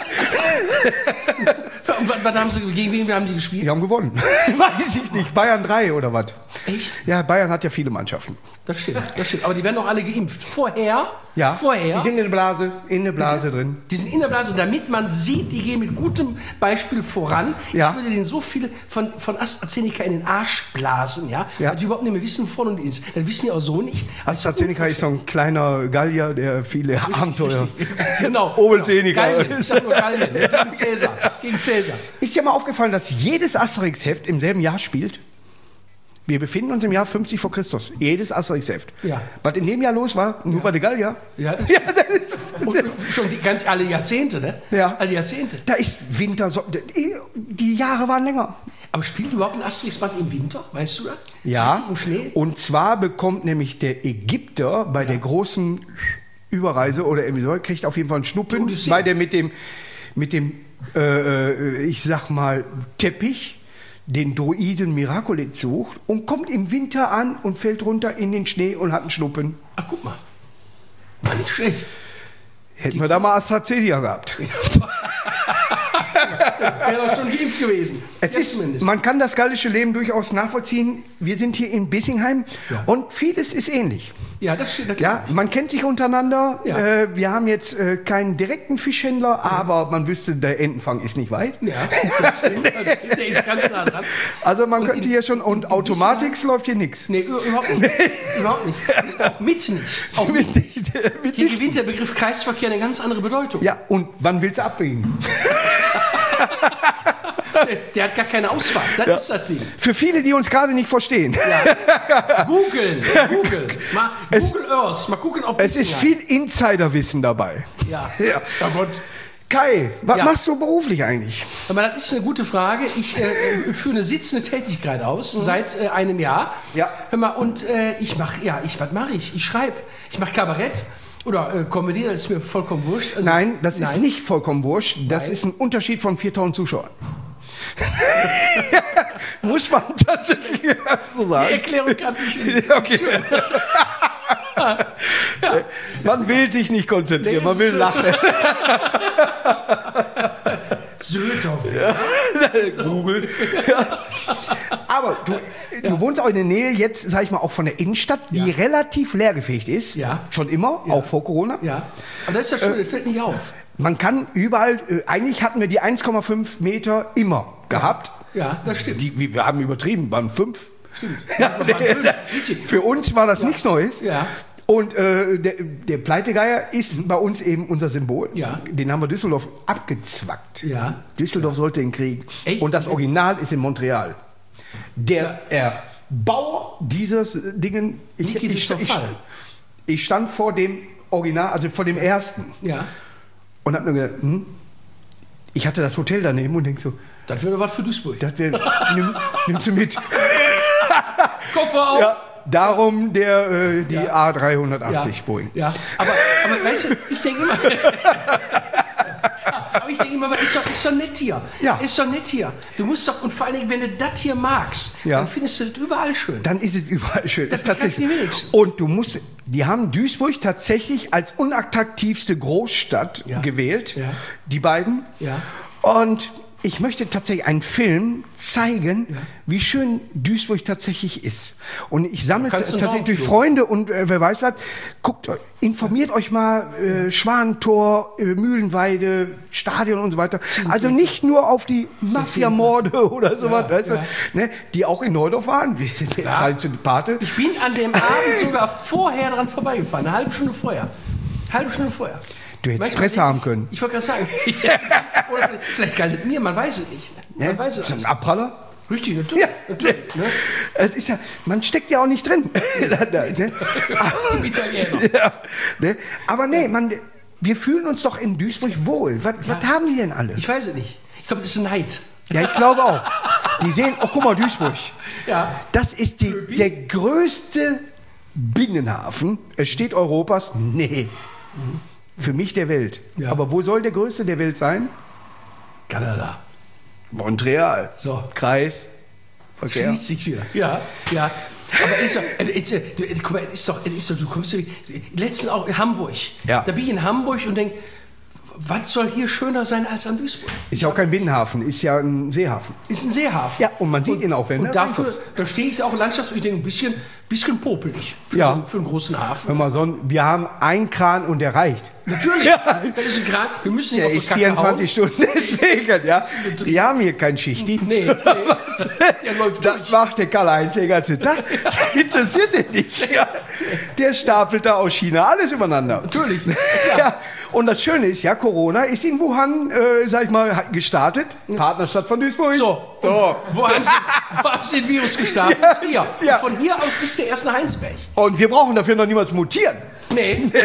Speaker 2: was, was haben sie, gegen wen haben die gespielt?
Speaker 1: Die haben gewonnen. Weiß ich nicht. Bayern drei oder was?
Speaker 2: Echt?
Speaker 1: Ja, Bayern hat ja viele Mannschaften.
Speaker 2: Das stimmt, das stimmt. Aber die werden doch alle geimpft. Vorher,
Speaker 1: Ja.
Speaker 2: vorher,
Speaker 1: Die sind in der Blase, in der Blase drin.
Speaker 2: die sind in der Blase, damit man sieht, die gehen mit gutem Beispiel voran.
Speaker 1: Ja.
Speaker 2: Ich würde denen so viel von, von AstraZeneca in den Arsch blasen, ja,
Speaker 1: Ja.
Speaker 2: weil die überhaupt nicht mehr wissen, von und ist. Das wissen die auch so nicht. Das ist
Speaker 1: AstraZeneca ist so ein kleiner Gallier, der viele Abenteuer.
Speaker 2: richtig. Genau.
Speaker 1: Oberzähniger.
Speaker 2: Genau. Gallien. Ich sag nur Gallien. ne? Gegen Cäsar. Gegen Cäsar.
Speaker 1: Ist dir mal aufgefallen, dass jedes Asterix-Heft im selben Jahr spielt? Wir befinden uns im Jahr fünfzig vor Christus. Jedes Asterix-Heft.
Speaker 2: Ja.
Speaker 1: Was in dem Jahr los war, nur bei der Gallier.
Speaker 2: Ja, das,
Speaker 1: Ja, das ist,
Speaker 2: und schon die, ganz alle Jahrzehnte, ne?
Speaker 1: Ja.
Speaker 2: Alle Jahrzehnte.
Speaker 1: da ist Winter, so, die, die Jahre waren länger.
Speaker 2: Aber spielt überhaupt ein Asterix-Band im Winter? Weißt du das?
Speaker 1: Ja,
Speaker 2: So richtig im Schnee?
Speaker 1: und zwar bekommt nämlich der Ägypter bei der großen Überreise oder irgendwie so, kriegt auf jeden Fall einen Schnuppen,
Speaker 2: Odyssee.
Speaker 1: weil der mit dem, mit dem äh, äh, ich sag mal, Teppich den Druiden Miraculix sucht und kommt im Winter an und fällt runter in den Schnee und hat einen Schnuppen.
Speaker 2: Ach, guck mal. War nicht schlecht.
Speaker 1: Hätten wir da mal AstraZeneca gehabt.
Speaker 2: Wäre doch schon geimpft gewesen.
Speaker 1: Es
Speaker 2: Jetzt
Speaker 1: ist,
Speaker 2: zumindest.
Speaker 1: man kann das gallische Leben durchaus nachvollziehen. Wir sind hier in Bissingheim
Speaker 2: Ja.
Speaker 1: und vieles ist ähnlich.
Speaker 2: Ja, das steht da.
Speaker 1: Ja, man kennt sich untereinander.
Speaker 2: Ja.
Speaker 1: Äh, wir haben jetzt äh, keinen direkten Fischhändler, aber man wüsste, der Entenfang ist nicht weit.
Speaker 2: Ja, das stimmt, das stimmt, der ist ganz nah dran.
Speaker 1: Also man
Speaker 2: Und
Speaker 1: könnte
Speaker 2: in-
Speaker 1: hier schon,
Speaker 2: in-
Speaker 1: und
Speaker 2: in
Speaker 1: Automatix läuft hier nichts.
Speaker 2: Nee, ü- überhaupt nicht. Überhaupt nicht. Auch mit nicht. Auch mit.
Speaker 1: Mit, mit
Speaker 2: Hier
Speaker 1: nicht.
Speaker 2: gewinnt der Begriff Kreisverkehr eine ganz andere Bedeutung.
Speaker 1: Ja, und wann willst du abbiegen?
Speaker 2: Der, der hat gar keine Ausfahrt. Das ist das Ding.
Speaker 1: Für viele, die uns gerade nicht verstehen.
Speaker 2: Googeln. Googeln. Mal
Speaker 1: Es-
Speaker 2: Google Earth. Mal gucken auf
Speaker 1: Es ist viel Insiderwissen dabei.
Speaker 2: Ja.
Speaker 1: Ja.
Speaker 2: Ja, Gott.
Speaker 1: Kai, was
Speaker 2: Ja.
Speaker 1: machst du beruflich eigentlich?
Speaker 2: Aber das ist eine gute Frage. Ich äh, führe eine sitzende Tätigkeit aus seit äh, einem Jahr.
Speaker 1: Ja.
Speaker 2: Hör mal, und äh, ich mache, ja, ich, was mache ich? Ich schreibe. Ich mache Kabarett oder äh, Comedy, das ist mir vollkommen wurscht. Also,
Speaker 1: Nein, das ist
Speaker 2: nein.
Speaker 1: nicht vollkommen wurscht. Das
Speaker 2: Nein.
Speaker 1: ist ein Unterschied von viertausend Zuschauern. Muss man tatsächlich so
Speaker 2: Die
Speaker 1: sagen.
Speaker 2: Erklärung kann ich nicht.
Speaker 1: Ja, okay. Man will sich nicht konzentrieren,
Speaker 2: Nee,
Speaker 1: man will
Speaker 2: ist-
Speaker 1: lachen.
Speaker 2: Söldorf.
Speaker 1: Google. Aber du, du wohnst auch in der Nähe jetzt, sag ich mal, auch von der Innenstadt, die relativ leergefegt ist.
Speaker 2: Ja.
Speaker 1: Schon immer, auch vor Corona.
Speaker 2: Ja. Und das ist das Schöne, das fällt nicht auf.
Speaker 1: Man kann überall, äh, eigentlich hatten wir die eins Komma fünf Meter immer gehabt.
Speaker 2: Ja, das stimmt.
Speaker 1: Die, wir wir haben übertrieben, waren fünf.
Speaker 2: Stimmt.
Speaker 1: Ja,
Speaker 2: Das war schön. Richtig.
Speaker 1: für uns war das nichts Neues.
Speaker 2: Ja.
Speaker 1: Und äh, der, der Pleitegeier ist bei uns eben unser Symbol.
Speaker 2: Ja.
Speaker 1: Den haben wir Düsseldorf abgezwackt.
Speaker 2: Ja.
Speaker 1: Düsseldorf sollte den kriegen.
Speaker 2: Echt?
Speaker 1: Und das Original ist in Montreal. Der Erbauer dieses äh, Dingen, ich,
Speaker 2: Niki
Speaker 1: ich,
Speaker 2: ist doch
Speaker 1: ich,
Speaker 2: Fall.
Speaker 1: ich stand vor dem Original, also vor dem ersten,
Speaker 2: Ja.
Speaker 1: und hab mir gedacht, hm, ich hatte das Hotel daneben und denk so,
Speaker 2: Das wäre was für Duisburg.
Speaker 1: das wär, nimm, nimmst du mit.
Speaker 2: Koffer auf.
Speaker 1: Ja, darum der, äh, die
Speaker 2: Ja.
Speaker 1: A dreihundertachtzig Boeing.
Speaker 2: Ja, aber, aber weißt du, ich denke immer. aber ich denke immer, aber ist doch, ist doch nett hier.
Speaker 1: Ja.
Speaker 2: Ist doch nett hier. Du musst doch, und vor allen Dingen, wenn du das hier magst,
Speaker 1: Ja.
Speaker 2: dann findest du das überall schön.
Speaker 1: Dann ist es überall schön.
Speaker 2: Das
Speaker 1: ist tatsächlich.
Speaker 2: begreifen die wenigsten.
Speaker 1: Und du musst, die haben Duisburg tatsächlich als unattraktivste Großstadt
Speaker 2: Ja.
Speaker 1: gewählt,
Speaker 2: Ja.
Speaker 1: die beiden.
Speaker 2: Ja.
Speaker 1: Und ich möchte tatsächlich einen Film zeigen, ja. wie schön Duisburg tatsächlich ist. Und ich sammle tatsächlich durch Freunde und äh, wer weiß was, guckt, informiert euch mal, äh, Schwanentor, äh, Mühlenweide, Stadion und so weiter. Also nicht nur auf die Mafia-Morde oder sowas, ja, weißt ja. du, ne, die auch in Neudorf waren, wie der traditionelle Pate.
Speaker 2: Ich bin an dem Abend sogar vorher dran vorbeigefahren, eine halbe Stunde vorher. Halbe Stunde vorher.
Speaker 1: Du hättest Presse haben können.
Speaker 2: Ich, ich wollte gerade sagen. Oder vielleicht, vielleicht galt es mir, man weiß es nicht. Man
Speaker 1: ja,
Speaker 2: weiß es
Speaker 1: ist das ein Abpraller?
Speaker 2: Richtig, natürlich. Ja, natürlich ne?
Speaker 1: Es ist ja, man steckt ja auch nicht drin. ne?
Speaker 2: Aber, Italiener.
Speaker 1: Ja, ne? Aber nee, man, wir fühlen uns doch in Duisburg wohl. Was, ja. was haben die denn alle?
Speaker 2: Ich weiß es nicht. Ich glaube, das ist Neid.
Speaker 1: Ja, ich glaube auch. Die sehen, oh, guck mal, Duisburg.
Speaker 2: Ja.
Speaker 1: Das ist die, der größte Binnenhafen. Es steht Europas. Nee. Mhm. Für mich der Welt. Ja. Aber wo soll der größte der Welt sein?
Speaker 2: Kanada.
Speaker 1: Montreal.
Speaker 2: So.
Speaker 1: Kreis. Verkehr.
Speaker 2: Schließt sich wieder. Ja, ja. Aber ist doch, ist, du, guck mal, ist doch, ist doch, du kommst letztens auch in Hamburg.
Speaker 1: Ja.
Speaker 2: Da bin ich in Hamburg und denke, was soll hier schöner sein als an Duisburg?
Speaker 1: Ist ja auch kein Binnenhafen, ist ja ein Seehafen.
Speaker 2: Ist ein Seehafen.
Speaker 1: Ja, und man sieht
Speaker 2: und,
Speaker 1: ihn auch, wenn
Speaker 2: Und
Speaker 1: ne,
Speaker 2: dafür,
Speaker 1: reinkommt.
Speaker 2: da stehe ich auch Landschaft und ich denke, ein bisschen, bisschen popelig für,
Speaker 1: ja.
Speaker 2: so, für einen großen Hafen.
Speaker 1: Hör mal, so, wir haben einen Kran und der reicht.
Speaker 2: Natürlich, ja. Das ist ein Kran. Wir müssen nicht
Speaker 1: der
Speaker 2: auf
Speaker 1: ist vierundzwanzig hauen. Stunden, deswegen, ja. Die haben hier keinen Schichtdienst. Nee, nee. Der läuft durch. Das macht der Karl-Heinz den ganzen Tag. Das interessiert den nicht. Ja. Der stapelt da aus China alles übereinander.
Speaker 2: Natürlich.
Speaker 1: Ja. Ja. Und das Schöne ist, ja, Corona ist in Wuhan, äh, sag ich mal, gestartet. Ja. Partnerstadt von Duisburg.
Speaker 2: So.
Speaker 1: so.
Speaker 2: Wo, haben Sie, wo haben Sie den Virus gestartet?
Speaker 1: Ja.
Speaker 2: Hier.
Speaker 1: Ja.
Speaker 2: Und von hier aus ist der erst nach Heinsberg.
Speaker 1: Und wir brauchen dafür noch niemals mutieren.
Speaker 2: Nee. nee.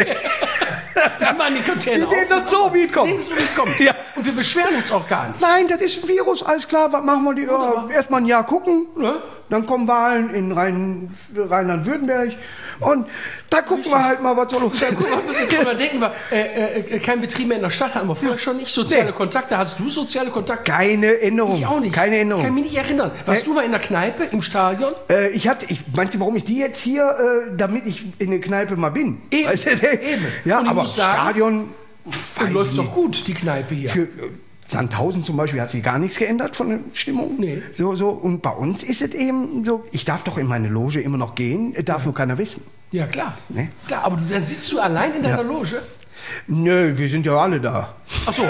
Speaker 2: Wir machen die Container
Speaker 1: Wir nehmen das so, wie es kommt.
Speaker 2: Wir nehmen das so, wie es kommt. Ja. Und wir beschweren uns auch gar nicht.
Speaker 1: Nein, das ist ein Virus, alles klar. Was machen wir? Die, äh, erstmal ein Jahr gucken. Ja. Dann kommen Wahlen in Rhein, Rheinland-Württemberg. Und da gucken Richtig. wir halt mal, was so los ist.
Speaker 2: Ja, guck mal, guck mal, denken wir, äh, äh, kein Betrieb mehr in der Stadt hatten wir vorher schon nicht. Soziale nee. Kontakte. Hast du soziale Kontakte?
Speaker 1: Keine Änderung.
Speaker 2: Ich auch nicht.
Speaker 1: Keine Änderung.
Speaker 2: Ich kann mich nicht erinnern. Warst nee. du mal in der Kneipe, im Stadion?
Speaker 1: Äh, ich hatte, ich, meinst du, warum ich die jetzt hier, äh, damit ich in der Kneipe mal bin?
Speaker 2: Eben,
Speaker 1: weißt du,
Speaker 2: eben.
Speaker 1: Ja, aber sagen, Stadion...
Speaker 2: läuft doch gut, die Kneipe hier.
Speaker 1: Für, Sandhausen zum Beispiel hat sich gar nichts geändert von der Stimmung.
Speaker 2: Nee.
Speaker 1: So, so. Und bei uns ist es eben so, ich darf doch in meine Loge immer noch gehen, darf nur keiner wissen.
Speaker 2: Ja, klar.
Speaker 1: Nee?
Speaker 2: Klar, aber du, dann sitzt du allein in deiner ja. Loge?
Speaker 1: Nö, wir sind ja alle da.
Speaker 2: Ach so.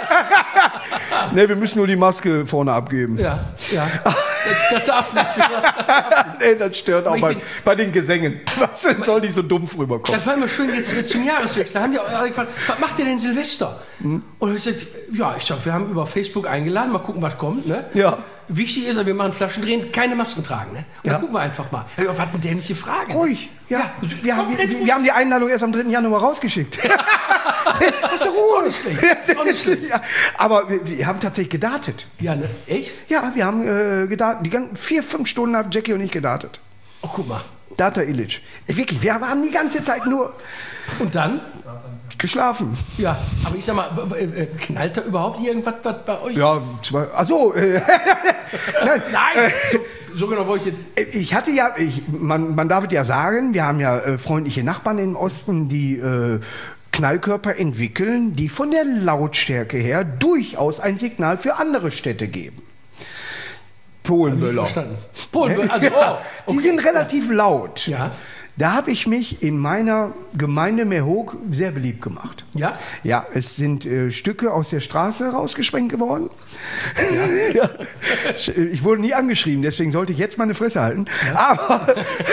Speaker 1: Ne, wir müssen nur die Maske vorne abgeben.
Speaker 2: Ja, ja. Das, das darf nicht.
Speaker 1: Nee, das stört auch bei, bei den Gesängen. Was soll die so dumpf rüberkommen?
Speaker 2: Das war immer schön jetzt, jetzt zum Jahreswechsel. Da haben die auch alle gefragt, was macht ihr denn Silvester? Hm? Und ich gesagt, ja, ich sag, wir haben über Facebook eingeladen, mal gucken, was kommt. Ne?
Speaker 1: Ja.
Speaker 2: Wichtig ist, wir machen Flaschen drehen, keine Masken tragen. Ne? Und ja. dann gucken wir einfach mal. Ja, was eine dämliche Frage.
Speaker 1: Ruhig. Ja. ja. Wir, haben, wir, wir haben die Einladung erst am dritten Januar rausgeschickt. Das ist Ruhe.
Speaker 2: Auch nicht schlecht. Auch nicht schlecht.
Speaker 1: Ja. Aber wir, wir haben tatsächlich gedartet.
Speaker 2: Ja, ne? Echt?
Speaker 1: Ja, wir haben äh, gedartet. Die ganzen vier, fünf Stunden haben Jackie und ich gedartet.
Speaker 2: Oh, guck mal.
Speaker 1: Data Illich. Wirklich, wir haben die ganze Zeit nur...
Speaker 2: Und dann?
Speaker 1: Geschlafen.
Speaker 2: Ja, aber ich sag mal, knallt da überhaupt irgendwas bei euch?
Speaker 1: Ja, zwei, ach so. Äh,
Speaker 2: Nein, Nein. So, so genau wollte ich jetzt...
Speaker 1: Ich hatte ja, ich, man, man darf es ja sagen, wir haben ja äh, freundliche Nachbarn im Osten, die äh, Knallkörper entwickeln, die von der Lautstärke her durchaus ein Signal für andere Städte geben. Polenböller.
Speaker 2: Polenböller, also, oh,
Speaker 1: ja,
Speaker 2: okay.
Speaker 1: Die sind relativ laut.
Speaker 2: Ja.
Speaker 1: Da habe ich mich in meiner Gemeinde Meerhoek sehr beliebt gemacht.
Speaker 2: Ja?
Speaker 1: Ja, es sind äh, Stücke aus der Straße rausgesprengt geworden. Ja. Ja. Ich wurde nie angeschrieben, deswegen sollte ich jetzt meine Fresse halten. Ja. Aber,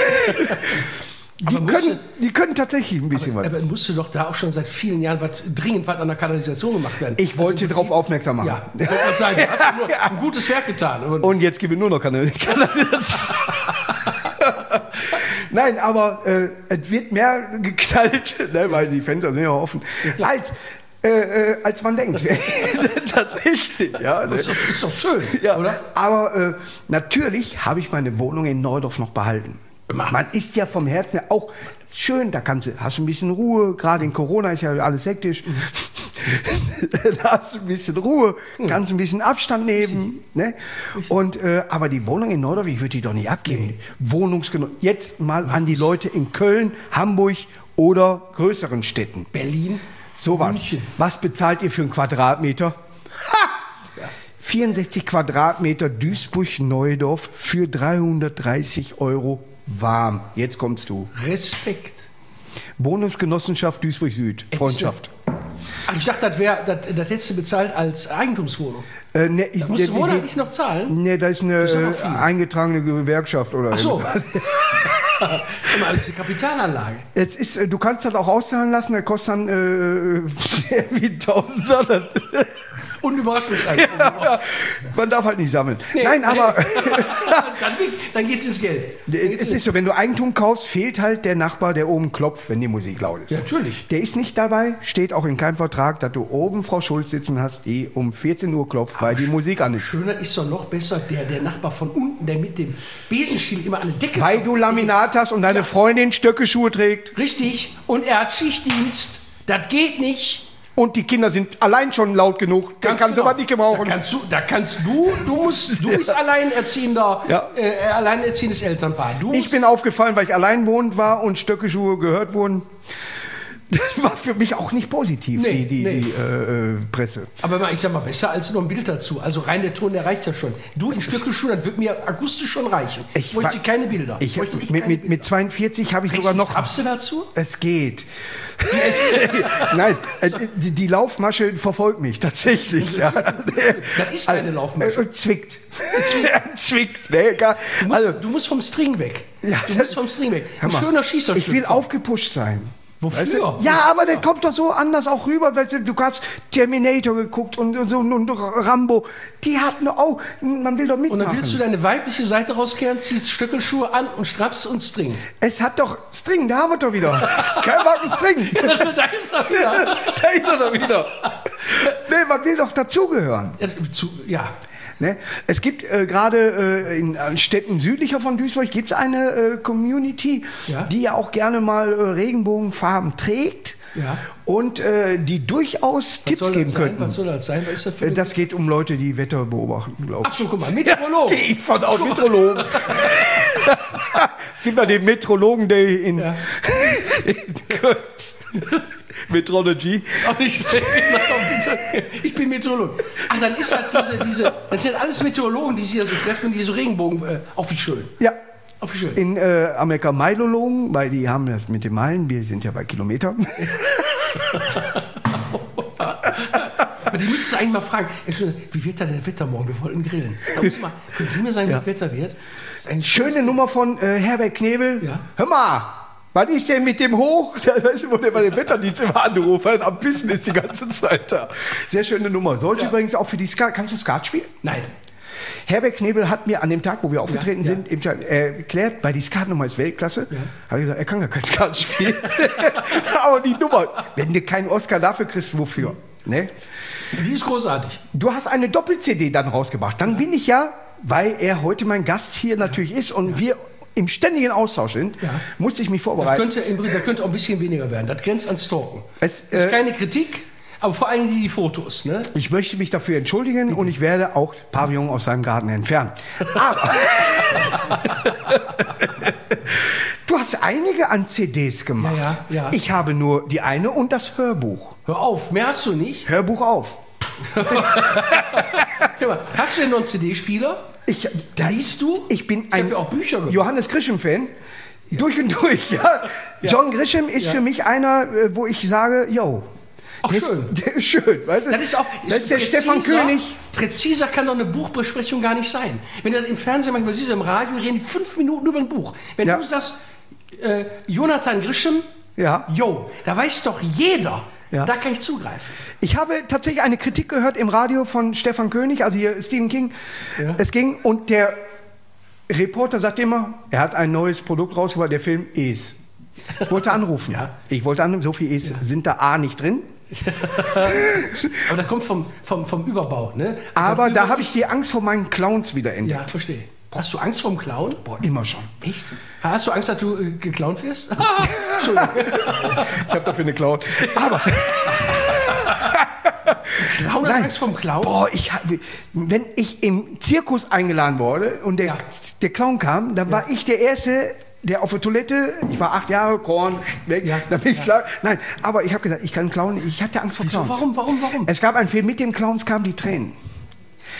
Speaker 1: die, aber können, die können tatsächlich ein bisschen
Speaker 2: aber,
Speaker 1: was.
Speaker 2: Aber musste doch da auch schon seit vielen Jahren was, dringend was an der Kanalisation gemacht werden.
Speaker 1: Ich wollte darauf aufmerksam machen.
Speaker 2: Ja, ich wollte mal sagen, du hast nur ja. ein gutes Werk getan.
Speaker 1: Und, Und jetzt gehen wir nur noch Kanalisation. Nein, aber äh, es wird mehr geknallt, ne, weil die Fenster sind ja offen, ja, als, äh, äh, als man denkt. Tatsächlich. Ja, ne?
Speaker 2: Das ist doch, ist doch schön,
Speaker 1: ja,
Speaker 2: oder?
Speaker 1: Aber äh, natürlich habe ich meine Wohnung in Neudorf noch behalten. Man ist ja vom Herzen her auch schön, da kannst du, hast du ein bisschen Ruhe, gerade in Corona ist ja alles hektisch. Mhm. Da hast du ein bisschen Ruhe, kannst ein bisschen Abstand nehmen. Ne? Und, äh, aber die Wohnung in Neudorf, ich würde die doch nicht abgeben. Nee. Wohnungsgenuss. Jetzt mal an die Leute in Köln, Hamburg oder größeren Städten.
Speaker 2: Berlin.
Speaker 1: Sowas. München. Was bezahlt ihr für einen Quadratmeter? Ha! Ja. vierundsechzig Quadratmeter Duisburg-Neudorf für dreihundertdreißig Euro warm. Jetzt kommst du.
Speaker 2: Respekt.
Speaker 1: Wohnungsgenossenschaft Duisburg-Süd. Freundschaft.
Speaker 2: Ach, ich dachte, das, wär, das, das hättest du bezahlt als Eigentumswohnung.
Speaker 1: Äh, ne,
Speaker 2: Da musst du monatlich noch zahlen?
Speaker 1: Ne, da ist eine
Speaker 2: ist aber
Speaker 1: äh,
Speaker 2: viel.
Speaker 1: eingetragene Gewerkschaft oder
Speaker 2: Ach so.
Speaker 1: irgendwas.
Speaker 2: Immer als die Kapitalanlage.
Speaker 1: Jetzt ist, äh, du kannst das auch auszahlen lassen, der kostet dann äh, wie tausend.
Speaker 2: Und Überraschungseigentum.
Speaker 1: Ja, man darf halt nicht sammeln.
Speaker 2: Nee,
Speaker 1: Nein,
Speaker 2: nee.
Speaker 1: aber
Speaker 2: dann dann geht es ins Geld. Dann geht's
Speaker 1: es
Speaker 2: ins
Speaker 1: ist so, wenn du Eigentum kaufst, fehlt halt der Nachbar, der oben klopft, wenn die Musik laut ist.
Speaker 2: Ja, natürlich.
Speaker 1: Der ist nicht dabei, steht auch in keinem Vertrag, dass du oben Frau Schulz sitzen hast, die um vierzehn Uhr klopft, weil die Musik an ist.
Speaker 2: Schöner ist doch noch besser der, der Nachbar von unten, der mit dem Besenstiel immer an der Decke
Speaker 1: Weil du Laminat hast und deine Freundin Stöckeschuhe trägt
Speaker 2: Richtig. Und er hat Schichtdienst. Das geht nicht.
Speaker 1: und die Kinder sind allein schon laut genug, dann
Speaker 2: Ganz
Speaker 1: kannst
Speaker 2: genau.
Speaker 1: du was nicht gebrauchen.
Speaker 2: Da kannst du, da kannst du, du musst, du bist alleinerziehender,
Speaker 1: Ja.
Speaker 2: äh, alleinerziehendes Elternpaar. Du
Speaker 1: Ich
Speaker 2: musst-
Speaker 1: bin aufgefallen, weil ich allein wohnend war und Stöckeschuhe gehört wurden. Das war für mich auch nicht positiv,
Speaker 2: Nee,
Speaker 1: die, die,
Speaker 2: nee.
Speaker 1: die äh, äh, Presse.
Speaker 2: Aber mal, ich sag mal, besser als noch ein Bild dazu. Also rein der Ton, der reicht ja schon. Du in Stöckelschuhen, das wird mir akustisch schon reichen. Ich
Speaker 1: Ich
Speaker 2: möchte
Speaker 1: wa-
Speaker 2: keine Bilder.
Speaker 1: Ich,
Speaker 2: möchte echt
Speaker 1: mit,
Speaker 2: keine
Speaker 1: mit,
Speaker 2: Bilder.
Speaker 1: mit zweiundvierzig habe ich
Speaker 2: Kriegst
Speaker 1: sogar
Speaker 2: du
Speaker 1: noch...
Speaker 2: Strapse dazu?
Speaker 1: Es geht. Nein, äh, die, die Laufmasche verfolgt mich tatsächlich. Ja.
Speaker 2: Das ist eine Laufmasche.
Speaker 1: Äh, Zwickt. Zwickt. Ne, egal.
Speaker 2: Du musst,
Speaker 1: Also,
Speaker 2: du musst vom String weg.
Speaker 1: Ja,
Speaker 2: du musst vom String weg.
Speaker 1: hör
Speaker 2: Ein
Speaker 1: mal,
Speaker 2: schöner Schießer.
Speaker 1: ich will aufgepusht sein.
Speaker 2: Wofür?
Speaker 1: Weißt du? Ja, aber der kommt doch so anders auch rüber. Weißt du, du hast Terminator geguckt und, und so und Rambo. Die hatten auch, man will doch mitmachen.
Speaker 2: Und dann willst du deine weibliche Seite rauskehren, ziehst Stöckelschuhe an und Straps und String.
Speaker 1: Es hat doch String, da haben wir doch wieder. Kein Marken String.
Speaker 2: Da ist er wieder.
Speaker 1: Da ist er doch wieder. Nee, man will doch dazugehören.
Speaker 2: Ja, zu, ja.
Speaker 1: Ne? Es gibt äh, gerade äh, in äh, Städten südlicher von Duisburg gibt es eine äh, Community,
Speaker 2: Ja.
Speaker 1: die ja auch gerne mal äh, Regenbogenfarben trägt
Speaker 2: Ja.
Speaker 1: und äh, die durchaus
Speaker 2: Was
Speaker 1: Tipps
Speaker 2: soll
Speaker 1: geben
Speaker 2: das sein?
Speaker 1: könnten.
Speaker 2: Was soll das sein? Was ist das für
Speaker 1: Äh,
Speaker 2: eine-
Speaker 1: Das geht um Leute, die Wetter beobachten, glaube
Speaker 2: Ach so, guck mal, Meteorologen.
Speaker 1: ich. Ich fand auch Meteorologen. Gibt mal den Meteorologen-Day in,
Speaker 2: Ja.
Speaker 1: in Köln. Metrology.
Speaker 2: Ist auch nicht schlecht. Genau. Ich bin Meteorologe. Ach, dann ist das diese, diese, das sind alles Meteorologen, die sie da so treffen, die so Regenbogen, äh, auch wie schön.
Speaker 1: Ja.
Speaker 2: Auch wie schön.
Speaker 1: In äh, Amerika Meilologen, weil die haben das mit den Meilen, wir sind ja bei Kilometer.
Speaker 2: Aber die müsstest du eigentlich mal fragen, Entschuldigung, wie wird da denn das Wetter morgen? Wir wollten grillen. Da muss mal, können Sie mir sagen, wie das Wetter wird? Das ist ein
Speaker 1: Schöne Nummer von äh, Herbert Knebel.
Speaker 2: Ja.
Speaker 1: Hör mal, was ist denn mit dem Hoch? Da weißt du, wo der bei dem Wetterdienst immer angerufen hat. Am Pissen ist die ganze Zeit da. Sehr schöne Nummer. Sollte
Speaker 2: Ja.
Speaker 1: übrigens auch für die Skat. Kannst du Skat spielen?
Speaker 2: Nein.
Speaker 1: Herbert Knebel hat mir an dem Tag, wo wir aufgetreten
Speaker 2: Ja, ja.
Speaker 1: sind, im Chat, äh, erklärt, weil die Skatnummer ist Weltklasse.
Speaker 2: Ja.
Speaker 1: Habe ich gesagt, er kann gar kein Skat spielen. Aber die Nummer, wenn du keinen Oscar dafür kriegst, wofür? Ne?
Speaker 2: Die ist großartig.
Speaker 1: Du hast eine Doppel-C D dann rausgebracht. Dann bin ich ja, weil er heute mein Gast hier natürlich ist und wir im ständigen Austausch sind,
Speaker 2: Ja.
Speaker 1: musste ich mich
Speaker 2: Das
Speaker 1: vorbereiten.
Speaker 2: könnte, im Prinzip- das könnte auch ein bisschen weniger werden. Das grenzt an Stalken.
Speaker 1: Es,
Speaker 2: Das ist
Speaker 1: äh,
Speaker 2: keine Kritik, aber vor allem die, die Fotos. Ne?
Speaker 1: Ich möchte mich dafür entschuldigen und ich werde auch Pavillon aus seinem Garten entfernen. Aber du hast einige an C Ds gemacht.
Speaker 2: Ja, ja, ja.
Speaker 1: Ich habe nur die eine und das Hörbuch.
Speaker 2: Hör auf, mehr hast du nicht.
Speaker 1: Hörbuch auf.
Speaker 2: Guck mal, hast du denn noch einen C D-Spieler?
Speaker 1: Ich,
Speaker 2: Da liest du?
Speaker 1: ich bin
Speaker 2: Ich
Speaker 1: ein
Speaker 2: habe ja auch Bücher gemacht.
Speaker 1: Johannes Grisham-Fan. Durch und durch, ja. John Grisham ist
Speaker 2: Ja.
Speaker 1: für mich einer, äh, wo ich sage, yo.
Speaker 2: Ach,
Speaker 1: der
Speaker 2: schön.
Speaker 1: Ist, der ist schön, weißt du?
Speaker 2: Das ist auch.
Speaker 1: das ist der Stefan König.
Speaker 2: Präziser kann doch eine Buchbesprechung gar nicht sein. Wenn du das im Fernsehen manchmal siehst, im Radio reden die fünf Minuten über ein Buch. Wenn
Speaker 1: Ja.
Speaker 2: du sagst, äh, Jonathan Grisham,
Speaker 1: Ja.
Speaker 2: yo, da weiß doch jeder,
Speaker 1: Ja.
Speaker 2: da kann ich zugreifen.
Speaker 1: Ich habe tatsächlich eine Kritik gehört im Radio von Stefan König, also hier Stephen King.
Speaker 2: Ja.
Speaker 1: Es ging und der Reporter sagte immer, er hat ein neues Produkt rausgebracht, der Film Is. Ich wollte anrufen.
Speaker 2: Ja.
Speaker 1: Ich wollte anrufen, so viel Is sind da A nicht drin.
Speaker 2: Aber das kommt vom, vom, vom Überbau. Ne? Also
Speaker 1: Aber
Speaker 2: Über-
Speaker 1: da habe ich die Angst vor meinen Clowns wieder
Speaker 2: Ja,
Speaker 1: entdeckt.
Speaker 2: verstehe. Hast du Angst vor dem Clown?
Speaker 1: Boah, immer schon.
Speaker 2: Echt? Hast du Angst, dass du äh, geklaut wirst? Entschuldigung.
Speaker 1: Ich habe dafür eine Clown. Aber
Speaker 2: Clown hast
Speaker 1: Nein.
Speaker 2: Angst vor dem Clown?
Speaker 1: boah, ich hab, wenn ich im Zirkus eingeladen wurde und der,
Speaker 2: Ja.
Speaker 1: der Clown kam, dann war ich der Erste, der auf der Toilette, ich war acht Jahre, Korn, weg,
Speaker 2: Ja.
Speaker 1: dann bin ich klar. Nein, aber ich habe gesagt, ich kann Clown, ich hatte Angst vor
Speaker 2: Wieso?
Speaker 1: Clowns.
Speaker 2: Warum, warum, warum?
Speaker 1: Es gab einen Film, mit dem Clowns kamen die Tränen.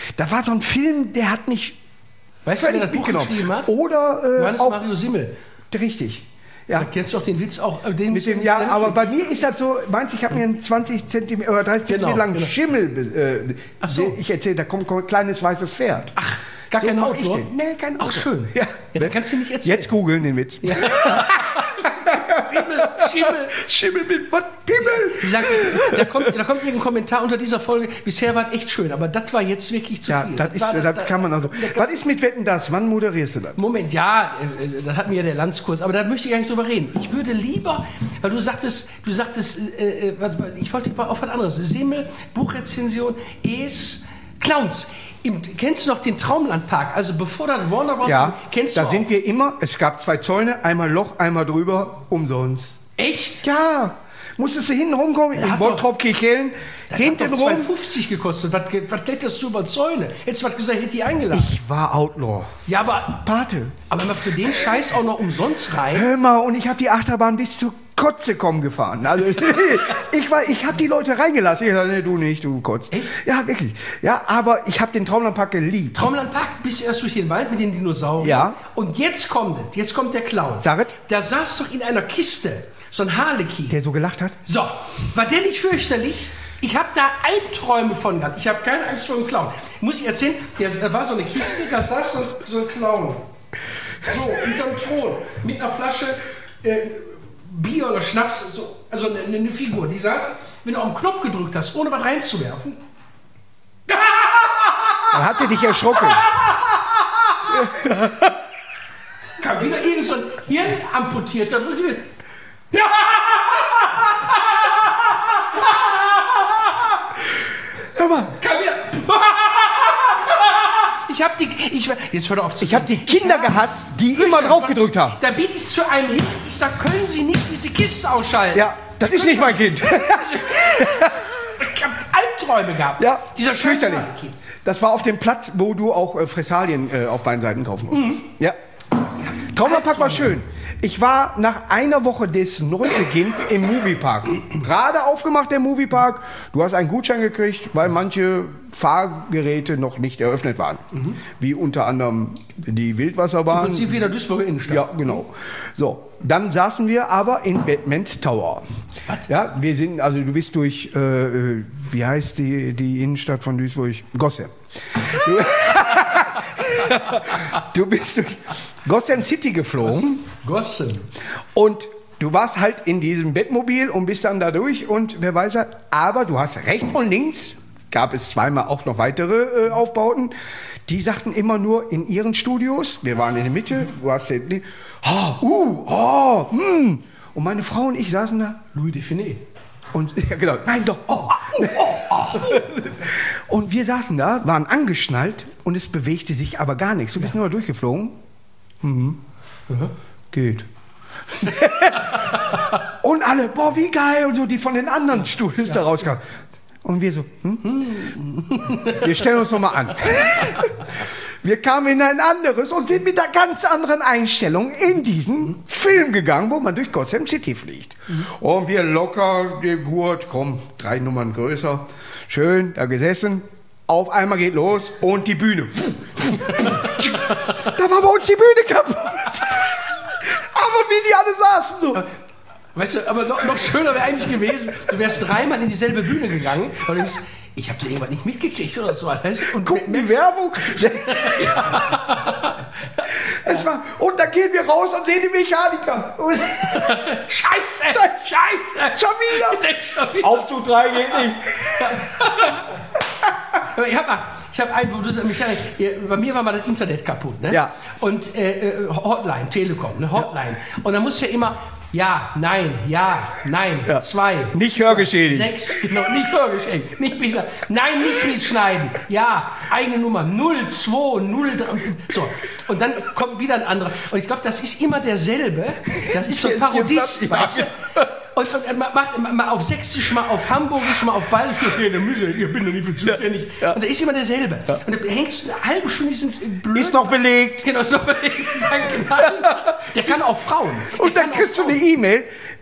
Speaker 1: Da war so ein Film, der hat mich
Speaker 2: Weißt du, wer das Buch geschrieben hat?
Speaker 1: Oder äh,
Speaker 2: Johannes
Speaker 1: auch,
Speaker 2: Mario Simmel.
Speaker 1: richtig. Ja.
Speaker 2: Da kennst du doch den Witz auch. Äh, den
Speaker 1: Mit dem, ja, aber bei mir ist das so, meinst ich habe mir einen zwanzig Zentimeter oder dreißig
Speaker 2: Genau,
Speaker 1: Zentimeter langen
Speaker 2: genau.
Speaker 1: Schimmel, äh,
Speaker 2: Ach so.
Speaker 1: ich erzähle, da kommt ein kleines weißes Pferd.
Speaker 2: Ach, gar
Speaker 1: So
Speaker 2: kein
Speaker 1: mach
Speaker 2: Auto?
Speaker 1: ich den. Nee, kein Auto.
Speaker 2: Ach, schön.
Speaker 1: Ja.
Speaker 2: Ja, dann kannst du nicht erzählen.
Speaker 1: Jetzt googeln den Witz.
Speaker 2: Ja. Schimmel, Schimmel.
Speaker 1: Schimmel mit was? Pimmel.
Speaker 2: Die sagen, da, kommt, da kommt irgendein Kommentar unter dieser Folge. Bisher war es echt schön, aber das war jetzt wirklich zu
Speaker 1: Ja,
Speaker 2: viel.
Speaker 1: das, ist,
Speaker 2: war,
Speaker 1: das kann man also. Was ist mit Wetten, das? Wann moderierst du das?
Speaker 2: Moment, ja, äh, das hat mir ja der Landskurs, aber da möchte ich gar nicht drüber reden. Ich würde lieber, weil du sagtest, du sagtest, äh, äh, was- ich wollte auf was anderes. Simmel, Buchrezension, Es, Clowns. Im, kennst du noch den Traumlandpark? Also bevor das Warner Bros.
Speaker 1: Ja,
Speaker 2: kennst
Speaker 1: da
Speaker 2: du auch.
Speaker 1: sind wir immer. Es gab zwei Zäune, einmal Loch, einmal drüber, umsonst.
Speaker 2: Echt?
Speaker 1: Ja, musstest du hinten rumkommen, in
Speaker 2: hat
Speaker 1: Bottrop Kirchhellen,
Speaker 2: Das
Speaker 1: hinten
Speaker 2: hat doch
Speaker 1: rum.
Speaker 2: zwei fünfzig gekostet. Was, was kletterst du über Zäune? Hättest du was gesagt, hätte ich eingeladen.
Speaker 1: Ich war Outlaw.
Speaker 2: Ja, aber,
Speaker 1: Pate.
Speaker 2: aber mal für den Scheiß auch noch umsonst rein.
Speaker 1: Hör mal, und ich habe die Achterbahn bis zu Kotze kommen gefahren. Also ich war, ich habe die Leute reingelassen. Ich sag, nee, du nicht, du kotzt.
Speaker 2: Echt?
Speaker 1: Ja, wirklich. Ja, aber ich habe den Traumlandpark geliebt.
Speaker 2: Traumlandpark, bist du erst durch den Wald mit den Dinosauriern.
Speaker 1: Ja.
Speaker 2: Und jetzt kommt es, jetzt kommt der Clown.
Speaker 1: Sag es.
Speaker 2: Da saß doch in einer Kiste so ein Harlekin.
Speaker 1: Der so gelacht hat.
Speaker 2: So, war der nicht fürchterlich? Ich habe da Albträume von gehabt. Ich habe keine Angst vor dem Clown. Muss ich erzählen, der, da war so eine Kiste, da saß so, so ein Clown. So, in so einem Thron. Mit einer Flasche äh, Bier oder Schnaps. So, also eine, eine Figur. Die saß, wenn du auf den Knopf gedrückt hast, ohne was reinzuwerfen.
Speaker 1: Dann hat er dich erschrocken.
Speaker 2: Kam wieder irgend so ein Hirn amputierter.
Speaker 1: Hör mal,
Speaker 2: Kam wieder. Ich hab die. Ich, jetzt hör doch auf zu
Speaker 1: ich habe die Kinder gehasst, die immer drauf gedrückt haben.
Speaker 2: Da bin ich zu einem hin. Ich sag, können Sie nicht diese Kiste ausschalten?
Speaker 1: Ja, das ist nicht mein Kind.
Speaker 2: Ich hab Albträume gehabt.
Speaker 1: Ja,
Speaker 2: Dieser
Speaker 1: fürchterlich.
Speaker 2: Scheiß-
Speaker 1: Das war auf dem Platz, wo du auch äh, Fressalien äh, auf beiden Seiten kaufen konntest. Ja. Traumlandpark war schön. Ich war nach einer Woche des Neubeginns im Moviepark. Gerade aufgemacht, der Moviepark. Du hast einen Gutschein gekriegt, weil manche Fahrgeräte noch nicht eröffnet waren. Wie unter anderem die Wildwasserbahn.
Speaker 2: Im Prinzip wieder Duisburger Innenstadt.
Speaker 1: Ja, genau. So, dann saßen wir aber in Batman's Tower.
Speaker 2: Was?
Speaker 1: Ja, wir sind, also du bist durch, äh, äh, wie heißt die, die Innenstadt von Duisburg? Gotham. Du, du bist durch Gotham City geflogen
Speaker 2: Gossen.
Speaker 1: und du warst halt in diesem Bettmobil und bist dann da durch und wer weiß er, aber du hast rechts und links, gab es zweimal auch noch weitere äh, Aufbauten, die sagten immer nur in ihren Studios, wir waren in der Mitte, du hast den, oh, uh, oh, hm. Und meine Frau und ich saßen da
Speaker 2: Louis Define.
Speaker 1: und, ja genau, nein doch, oh, oh, oh, oh. Und wir saßen da, waren angeschnallt und es bewegte sich aber gar nichts. Du bist nur durchgeflogen. Mhm. Geht. Und alle, boah, wie geil und so, die von den anderen Studios da rauskamen. Und wir so, hm? Wir stellen uns nochmal an. Wir kamen in ein anderes und sind mit einer ganz anderen Einstellung in diesen Film gegangen, wo man durch Gotham City fliegt. Und wir locker den Gurt, komm, drei Nummern größer, schön, da gesessen. Auf einmal geht los und die Bühne. Da war bei uns die Bühne kaputt. Aber wie die alle saßen so.
Speaker 2: Weißt du, aber noch, noch schöner wäre eigentlich gewesen, du wärst dreimal in dieselbe Bühne gegangen und du denkst, ich habe da irgendwas nicht mitgekriegt oder so. Weißt du? Und
Speaker 1: Gucken die Werbung. Es war, und dann gehen wir raus und sehen die Mechaniker. Und
Speaker 2: Scheiße!
Speaker 1: Scheiße.
Speaker 2: Scheiße!
Speaker 1: schon wieder.
Speaker 2: Schon wieder.
Speaker 1: Aufzug drei geht nicht.
Speaker 2: Aber Ich habe ich hab einen, wo du sagst, Michael, bei mir war mal das Internet kaputt, ne?
Speaker 1: Ja.
Speaker 2: Und äh, äh, Hotline, Telekom, ne? Hotline. Und dann musst du ja immer, ja, nein, ja, nein,
Speaker 1: Ja.
Speaker 2: zwei.
Speaker 1: Nicht hörgeschädigt.
Speaker 2: Sechs, genau, nicht hörgeschenkt, nicht behindert. Nein, nicht mitschneiden. Ja, eigene Nummer, null zwei null drei. So, und dann kommt wieder ein anderer. Und ich glaube, das ist immer derselbe. Das ist so ein Parodist, weißt du? Und, und, und macht mal auf Sächsisch, mal auf Hamburgisch, mal auf Bayerisch. Okay, dann müssen wir, ich bin doch nicht für zuständig.
Speaker 1: Ja, ja.
Speaker 2: Und da ist immer derselbe. Und da hängst du eine halbe Stunde diesen blöden...
Speaker 1: Ist noch belegt.
Speaker 2: Genau, ist noch belegt. Danke, nein. Der kann auch Frauen. Der
Speaker 1: Und dann
Speaker 2: kann auch
Speaker 1: kriegst du
Speaker 2: Frauen.
Speaker 1: eine E-Mail.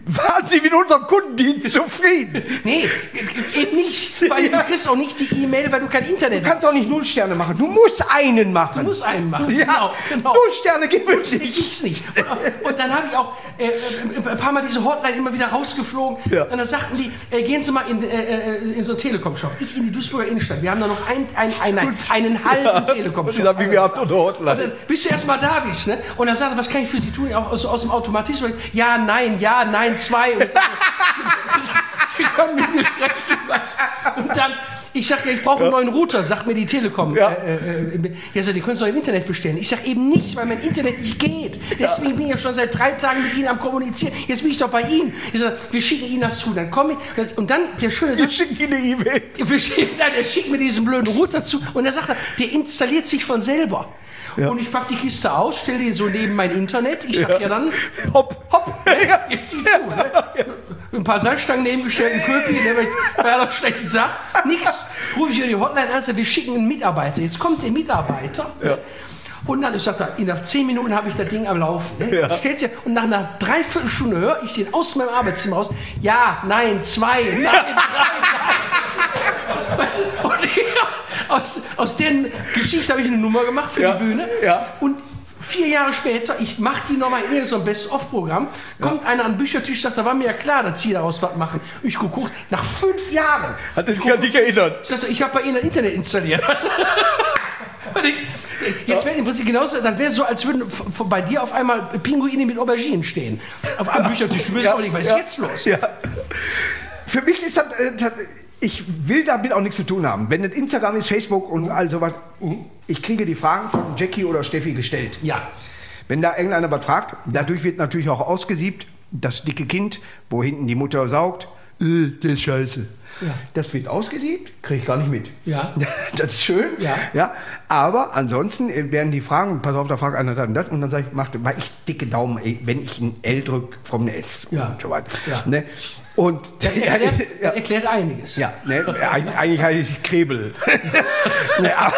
Speaker 1: waren Sie mit unserem Kundendienst zufrieden?
Speaker 2: Nee, eben nicht. Weil du kriegst auch nicht die E-Mail, weil du kein Internet
Speaker 1: Du kannst auch nicht null Sterne machen. Du musst einen machen.
Speaker 2: Du musst einen machen.
Speaker 1: Ja,
Speaker 2: genau, genau.
Speaker 1: Null Sterne gibt es nicht.
Speaker 2: Gibt's nicht. Und, und dann habe ich auch äh, ein paar Mal diese Hotline immer wieder rausgeflogen.
Speaker 1: Ja.
Speaker 2: Und dann sagten die, äh, gehen Sie mal in, äh, in so einen Telekom-Shop. Ich in die Duisburger Innenstadt. Wir haben da noch ein, ein, ein, ein, einen halben Telekom-Shop.
Speaker 1: Sie sagen, wie wir haben eine
Speaker 2: Und
Speaker 1: Hotline.
Speaker 2: dann, bis du erst mal da bist, ne? Und dann sagt er, was kann ich für Sie tun? Auch aus, aus dem Automatismus. Ja, nein, ja, nein, zwei. Und ich sage, Sie können mit mir sprechen. Was? Und dann, ich sage, ja, ich brauche einen neuen Router, sagt mir die Telekom.
Speaker 1: Ja.
Speaker 2: Äh, äh, ja, sagt, die können Sie doch im Internet bestellen. Ich sage eben nicht, weil mein Internet nicht geht. Deswegen bin ich ja schon seit drei Tagen mit Ihnen am Kommunizieren. Jetzt bin ich doch bei Ihnen. Ich sage, wir schicken Ihnen das zu. Dann komme ich. Und dann der schöne
Speaker 1: Wir
Speaker 2: Satz.
Speaker 1: schicken Ihnen eine E-Mail.
Speaker 2: Wir schicken, nein, der schickt mir diesen blöden Router zu. Und er sagt, er, der installiert sich von selber.
Speaker 1: Ja.
Speaker 2: Und ich pack die Kiste aus, stelle die so neben mein Internet. Ich sag ja,
Speaker 1: Ja.
Speaker 2: dann,
Speaker 1: Hopp.
Speaker 2: hopp, ne? Jetzt zieh zu. Ne? Ein paar Salzstangen nebengestellt, ein Köpi, der war ja noch schlechten Tag. Nix. Rufe ich über die Hotline an, sag, wir schicken einen Mitarbeiter. Jetzt kommt der Mitarbeiter.
Speaker 1: Ja.
Speaker 2: Und dann, ich sagte, nach zehn Minuten habe ich das Ding am Laufen. Ne?
Speaker 1: Ja.
Speaker 2: Stellt sich, und nach einer Dreiviertelstunde höre ich den aus meinem Arbeitszimmer raus. Ja, nein, zwei, nein, drei, nein. Weißt du, und die, aus, aus der Geschichte habe ich eine Nummer gemacht für
Speaker 1: Ja.
Speaker 2: die Bühne.
Speaker 1: Ja.
Speaker 2: Und vier Jahre später, ich mache die nochmal in so ein Best-of-Programm, kommt einer an den Büchertisch, sagt, da war mir ja klar, dass Sie daraus was machen. Ich gucke hoch, nach fünf Jahren.
Speaker 1: Hat er sich an dich erinnert?
Speaker 2: Ich sagte, ich habe bei Ihnen ein Internet installiert. Und ich, jetzt wäre im Prinzip genauso, dann wäre es so, als würden f- f- bei dir auf einmal Pinguine mit Auberginen stehen. Auf einem Büchertisch. Du wirst
Speaker 1: Ja,
Speaker 2: auch nicht, was
Speaker 1: ja,
Speaker 2: ist jetzt los?
Speaker 1: Ja. Für mich ist das, äh, das, ich will damit auch nichts zu tun haben. Wenn das Instagram ist, Facebook und all sowas, ich kriege die Fragen von Jackie oder Steffi gestellt.
Speaker 2: Ja.
Speaker 1: Wenn da irgendeiner was fragt, dadurch wird natürlich auch ausgesiebt, das dicke Kind, wo hinten die Mutter saugt, äh, das ist scheiße.
Speaker 2: Ja.
Speaker 1: Das wird ausgesiebt, kriege ich gar nicht mit.
Speaker 2: Ja.
Speaker 1: Das ist schön.
Speaker 2: Ja.
Speaker 1: Ja. Aber ansonsten äh, werden die Fragen, pass auf, da fragt einer das und das und dann sage ich, mach, weil ich dicke Daumen, ey, wenn ich ein L drücke, kommt eine S.
Speaker 2: Ja.
Speaker 1: Und so weiter.
Speaker 2: Ja.
Speaker 1: Ne? Und
Speaker 2: Das erklärt,
Speaker 1: ja,
Speaker 2: das erklärt einiges.
Speaker 1: ja, ne, eigentlich, eigentlich heißt es Krebel. Ne, aber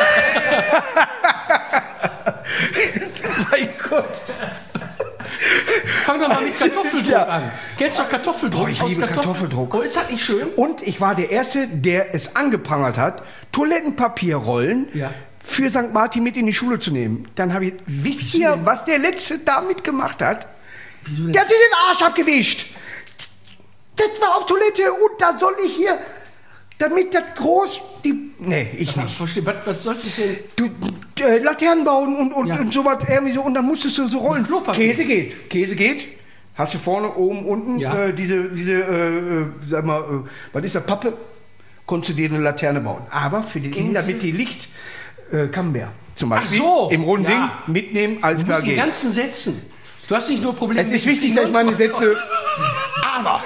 Speaker 1: mein Gott.
Speaker 2: Fang doch mal mit Kartoffeldruck
Speaker 1: Ja.
Speaker 2: an. Kennst du doch Kartoffeldruck?
Speaker 1: Boah, ich
Speaker 2: aus
Speaker 1: liebe
Speaker 2: Kartoffel-
Speaker 1: Kartoffeldruck.
Speaker 2: Oh, ist das nicht schön?
Speaker 1: Und ich war der Erste, der es angeprangert hat, Toilettenpapierrollen
Speaker 2: Ja.
Speaker 1: für Sankt Martin mit in die Schule zu nehmen. Dann habe ich, wisst
Speaker 2: Wieso
Speaker 1: ihr,
Speaker 2: denn?
Speaker 1: was der Letzte damit gemacht hat?
Speaker 2: Wieso denn?
Speaker 1: Der hat sich den Arsch abgewischt. Das war auf Toilette und da soll ich hier, damit das groß, die, nee, ich nicht.
Speaker 2: Verstehe, was, was soll das denn?
Speaker 1: Du, äh, Laternen bauen und, und,
Speaker 2: Ja.
Speaker 1: und sowas irgendwie so und dann musstest du so rollen.
Speaker 2: Klopapier.
Speaker 1: Käse geht, Käse geht. Hast du vorne, oben, unten
Speaker 2: Ja.
Speaker 1: äh, diese, diese äh, äh, sag mal, äh, was ist das, Pappe? Konntest du dir eine Laterne bauen. Aber für die Kinder
Speaker 2: Käse?
Speaker 1: mit die Licht, äh, Camembert zum Beispiel,
Speaker 2: Ach so,
Speaker 1: im runden
Speaker 2: ja.
Speaker 1: Ding mitnehmen, alles
Speaker 2: Du
Speaker 1: klar
Speaker 2: musst die
Speaker 1: geht.
Speaker 2: ganzen Sätzen. Du hast nicht nur Probleme
Speaker 1: Es
Speaker 2: mit
Speaker 1: ist wichtig, dass ich meine Sätze, aber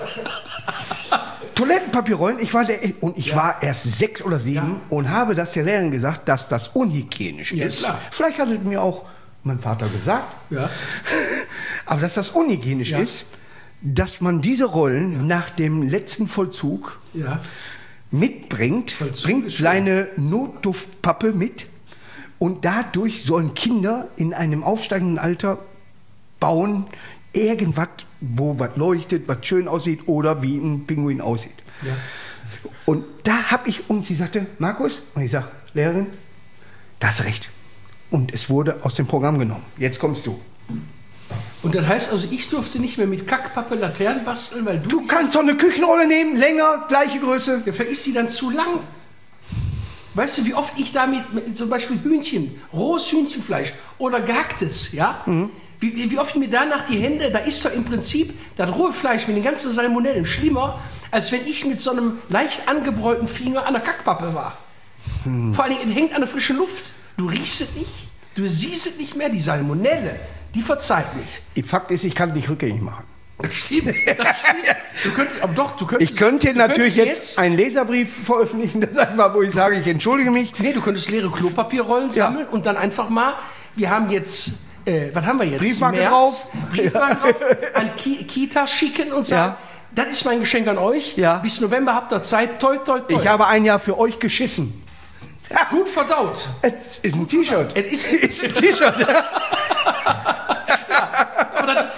Speaker 1: Toilettenpapierrollen, ich war der, und ich
Speaker 2: Ja.
Speaker 1: war erst sechs oder sieben
Speaker 2: Ja.
Speaker 1: und habe das der Lehrerin gesagt, dass das unhygienisch
Speaker 2: Ja,
Speaker 1: ist.
Speaker 2: klar.
Speaker 1: Vielleicht hat es mir auch mein Vater gesagt,
Speaker 2: Ja.
Speaker 1: aber dass das unhygienisch
Speaker 2: Ja.
Speaker 1: ist, dass man diese Rollen nach dem letzten Vollzug
Speaker 2: Ja.
Speaker 1: mitbringt,
Speaker 2: Vollzug
Speaker 1: bringt
Speaker 2: ist schön.
Speaker 1: seine Notduftpappe mit und dadurch sollen Kinder in einem aufsteigenden Alter bauen irgendwas, wo was leuchtet, was schön aussieht oder wie ein Pinguin aussieht.
Speaker 2: Ja.
Speaker 1: Und da habe ich, und sie sagte, Markus, und ich sage, Lehrerin, da hast recht. Und es wurde aus dem Programm genommen. Jetzt kommst du.
Speaker 2: Und das heißt also, ich durfte nicht mehr mit Kackpappe Laternen basteln, weil du...
Speaker 1: Du kannst doch eine Küchenrolle nehmen, länger, gleiche Größe.
Speaker 2: Ja, vielleicht ist sie dann zu lang. Weißt du, wie oft ich damit mit, zum Beispiel Hühnchen, rohes Hühnchenfleisch oder gehacktes, ja?
Speaker 1: Mhm.
Speaker 2: Wie, wie, wie oft mir danach die Hände, da ist doch im Prinzip das rohe Fleisch mit den ganzen Salmonellen schlimmer, als wenn ich mit so einem leicht angebräuten Finger an der Kackpappe war.
Speaker 1: Mhm.
Speaker 2: Vor allen Dingen, es hängt an der frischen Luft. Du riechst es nicht, du siehst es nicht mehr, die Salmonelle, die verzeiht nicht.
Speaker 1: Fakt ist, ich kann es nicht rückgängig machen.
Speaker 2: Das stimmt, das stimmt. Du könntest, aber doch, du könntest...
Speaker 1: Ich könnte
Speaker 2: du
Speaker 1: natürlich
Speaker 2: könntest
Speaker 1: jetzt einen Leserbrief veröffentlichen, das einfach, wo ich sage, ich entschuldige mich.
Speaker 2: Nee, du könntest leere Klopapierrollen
Speaker 1: Ja.
Speaker 2: sammeln und dann einfach mal, wir haben jetzt, äh, was haben wir jetzt?
Speaker 1: Briefmarke
Speaker 2: März,
Speaker 1: drauf.
Speaker 2: Briefmarke drauf, an Ki Kita schicken und sagen,
Speaker 1: Ja.
Speaker 2: das ist mein Geschenk an euch.
Speaker 1: Ja.
Speaker 2: Bis November habt ihr Zeit, toi, toi, toi.
Speaker 1: Ich habe ein Jahr für euch geschissen.
Speaker 2: Gut verdaut.
Speaker 1: Es ist ein T-Shirt.
Speaker 2: Es ist,
Speaker 1: Es ist ein T-Shirt.
Speaker 2: aber das,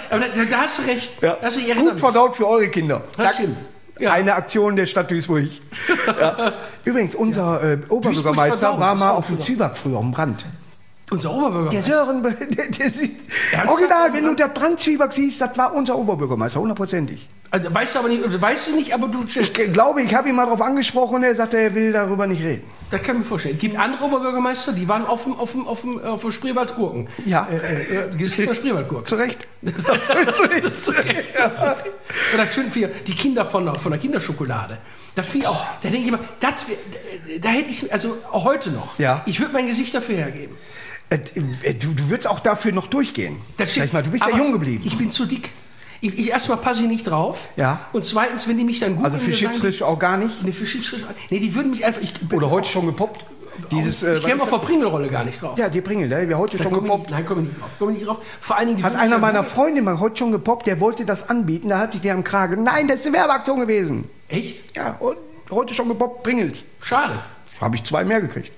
Speaker 2: aber da, da hast du recht.
Speaker 1: Ja.
Speaker 2: Da hast du
Speaker 1: Gut verdaut für eure Kinder.
Speaker 2: Das
Speaker 1: Zack.
Speaker 2: stimmt. Ja.
Speaker 1: Eine Aktion der Stadt Duisburg. Ja. Übrigens, unser äh, Oberbürgermeister
Speaker 2: verdaut,
Speaker 1: war
Speaker 2: das
Speaker 1: mal
Speaker 2: auch
Speaker 1: auf dem
Speaker 2: wieder.
Speaker 1: Zwieback früher am Brand.
Speaker 2: Unser
Speaker 1: Der
Speaker 2: Oberbürgermeister.
Speaker 1: Sören, der, der, der,
Speaker 2: Ernsthaft?
Speaker 1: original, wenn du der Brandzwieback siehst, das war unser Oberbürgermeister, hundertprozentig.
Speaker 2: Also weißt du aber nicht, weißt du nicht, aber du schätzt.
Speaker 1: Ich glaube, ich habe ihn mal darauf angesprochen, er sagte, er will darüber nicht reden.
Speaker 2: Das kann ich mir vorstellen. Es gibt andere Oberbürgermeister, die waren auf dem, auf dem, auf dem, auf dem Spreewaldgurken.
Speaker 1: Ja.
Speaker 2: Äh, äh, Gesicht von Spreewaldgurken.
Speaker 1: Zu Recht.
Speaker 2: Zu Recht. Zu Recht. Oder schön für die Kinder von der, von der Kinderschokolade. Das finde ich auch, da denke ich immer, das wär, da hätte ich, also auch heute noch,
Speaker 1: Ja.
Speaker 2: ich würde mein Gesicht dafür hergeben.
Speaker 1: Äh, Du, du würdest auch dafür noch durchgehen.
Speaker 2: Das
Speaker 1: Sag ich mal, du bist ja
Speaker 2: Aber
Speaker 1: jung geblieben.
Speaker 2: Ich bin zu dick. Ich, ich erstmal passe ich nicht drauf.
Speaker 1: Ja.
Speaker 2: Und zweitens, wenn die mich dann gut
Speaker 1: Also für Chipsfrisch auch gar nicht?
Speaker 2: Ne, für Chipsfrisch. Nee, die würden mich einfach. Ich,
Speaker 1: Oder heute schon gepoppt? Dieses, äh,
Speaker 2: ich
Speaker 1: was
Speaker 2: käme
Speaker 1: ist
Speaker 2: auf der Pringelrolle gar nicht drauf.
Speaker 1: das? Ja, die Pringel, der wäre heute
Speaker 2: Da
Speaker 1: schon
Speaker 2: komm ich
Speaker 1: gepoppt.
Speaker 2: nicht, nein, komme ich nicht drauf. Komme ich nicht drauf. Vor allen Dingen, die
Speaker 1: Hat
Speaker 2: würden mich
Speaker 1: einer
Speaker 2: ja
Speaker 1: meiner
Speaker 2: gut-
Speaker 1: Freunde mal heute schon gepoppt, der wollte das anbieten, da hatte ich den am Kragen. Nein, das ist eine Werbeaktion gewesen.
Speaker 2: Echt?
Speaker 1: Ja, und heute schon gepoppt, Pringels.
Speaker 2: Schade.
Speaker 1: Habe ich zwei mehr gekriegt.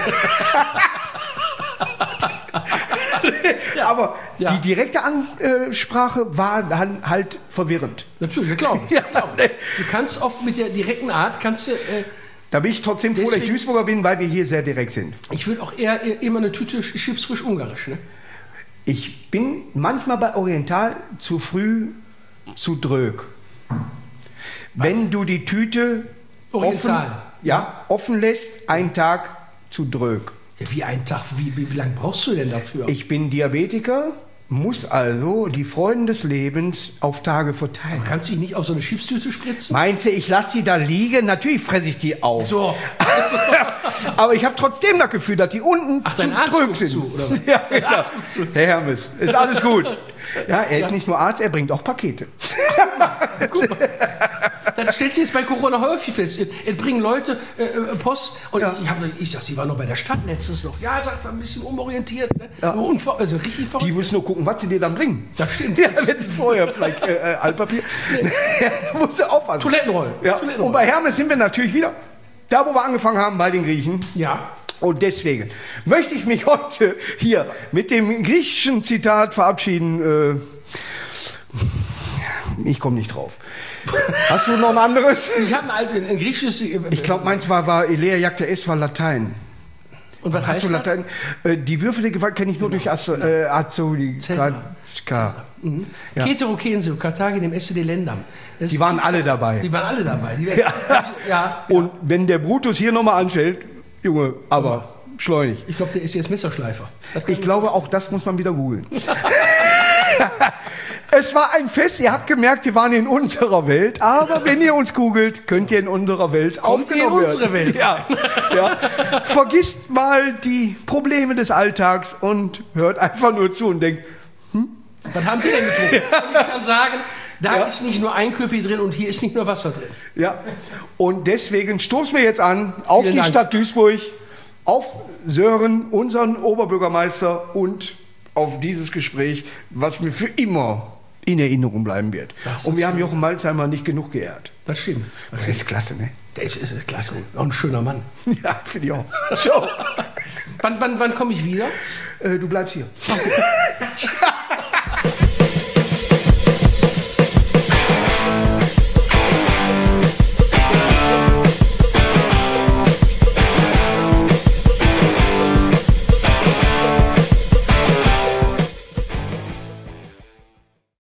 Speaker 1: Aber
Speaker 2: Ja.
Speaker 1: die direkte Ansprache war dann halt verwirrend.
Speaker 2: Natürlich, glaube ich.
Speaker 1: Ja,
Speaker 2: glaub ich. Du kannst oft mit der direkten Art, kannst du. Äh,
Speaker 1: Da bin ich trotzdem froh, dass ich
Speaker 2: Deswegen-
Speaker 1: Duisburger bin, weil wir hier sehr direkt sind.
Speaker 2: ich würde auch eher, eher immer eine Tüte Chips frisch ungarisch. Ne?
Speaker 1: Ich bin manchmal bei Oriental zu früh zu drög. Wenn du die Tüte offen,
Speaker 2: Oriental.
Speaker 1: ja, offen lässt, einen Tag zu drög.
Speaker 2: Ja, wie ein Tag, wie, wie, wie lange brauchst du denn dafür?
Speaker 1: Ich bin Diabetiker, muss also die Freuden des Lebens auf Tage verteilen.
Speaker 2: Kannst du dich nicht auf so eine Chipstüte spritzen?
Speaker 1: Meinte, ich lasse die da liegen? Natürlich fresse ich die auf.
Speaker 2: So.
Speaker 1: Aber ich habe trotzdem das Gefühl, dass die unten
Speaker 2: Ach,
Speaker 1: zu
Speaker 2: dein Arzt
Speaker 1: drück
Speaker 2: guckt
Speaker 1: sind.
Speaker 2: zu, oder was?
Speaker 1: Ja,
Speaker 2: Dein
Speaker 1: genau.
Speaker 2: Arzt guckt zu.
Speaker 1: Herr Hermes, ist alles gut. Ja, er ist nicht nur Arzt, er bringt auch Pakete.
Speaker 2: Guck mal. Das stellt sich jetzt bei Corona häufig fest. Es bringen Leute äh, äh, Post. Und
Speaker 1: Ja.
Speaker 2: ich, hab, ich sag, sie war noch bei der Stadt letztens noch. Ja, sagt, war ein bisschen umorientiert. Ne?
Speaker 1: Ja.
Speaker 2: Nur unver also richtig verrückt.
Speaker 1: Die müssen nur gucken, was sie dir dann bringen.
Speaker 2: Das stimmt.
Speaker 1: Ja, wenn sie vorher vielleicht äh, äh, Altpapier. musst du aufpassen.
Speaker 2: Toilettenrollen.
Speaker 1: Ja.
Speaker 2: Toilettenrollen.
Speaker 1: Und bei Hermes sind wir natürlich wieder da, wo wir angefangen haben, bei den Griechen.
Speaker 2: Ja.
Speaker 1: Und deswegen möchte ich mich heute hier mit dem griechischen Zitat verabschieden. Äh, ich komme nicht drauf. Hast du noch ein anderes?
Speaker 2: Ich habe ein, alt- ein, ein griechisches. Äh,
Speaker 1: Ich glaube, meins war, war Elea jagte es, war Latein.
Speaker 2: Und was
Speaker 1: Hast
Speaker 2: heißt
Speaker 1: du
Speaker 2: das?
Speaker 1: Latein? Äh, die Würfel der Gewalt kenne ich nur durch Azo, äh,
Speaker 2: Cäsar.
Speaker 1: Azolika.
Speaker 2: Mhm.
Speaker 1: Ja.
Speaker 2: Ketero Kenso, Karthagen im Esse de Lendam. Das
Speaker 1: Die
Speaker 2: ist
Speaker 1: waren
Speaker 2: Cicero.
Speaker 1: alle dabei.
Speaker 2: Die waren alle dabei. Die
Speaker 1: Ja.
Speaker 2: ja.
Speaker 1: Und wenn der Brutus hier nochmal anstellt, Junge, aber schleunig.
Speaker 2: Ich glaube, der ist jetzt Messerschleifer. Das kann
Speaker 1: Ich glaube, auch das muss man wieder googeln. Es war ein Fest, ihr habt gemerkt, wir waren in unserer Welt, aber wenn ihr uns googelt, könnt ihr in unserer Welt
Speaker 2: Kommt ihr in
Speaker 1: aufgenommen werden.
Speaker 2: unsere Welt.
Speaker 1: Ja, ja. Vergisst mal die Probleme des Alltags und hört einfach nur zu und denkt,
Speaker 2: Was haben die denn getrunken? Und ich kann sagen, da
Speaker 1: Ja.
Speaker 2: ist nicht nur ein Köpi drin und hier ist nicht nur Wasser drin.
Speaker 1: ja. Und deswegen stoßen wir jetzt an auf
Speaker 2: Vielen
Speaker 1: die
Speaker 2: Dank.
Speaker 1: Stadt Duisburg, auf Sören, unseren Oberbürgermeister und auf dieses Gespräch, was mir für immer in Erinnerung bleiben wird.
Speaker 2: Das
Speaker 1: Und
Speaker 2: ist
Speaker 1: wir haben Jochen Malzheimer nicht genug geehrt.
Speaker 2: Das stimmt. Das
Speaker 1: Das ist klasse, ne?
Speaker 2: Der ist, ist, ist klasse. Auch ein schöner Mann.
Speaker 1: Ja, finde ich auch. Ciao.
Speaker 2: Wann, wann, wann komme ich wieder?
Speaker 1: Äh, du bleibst hier.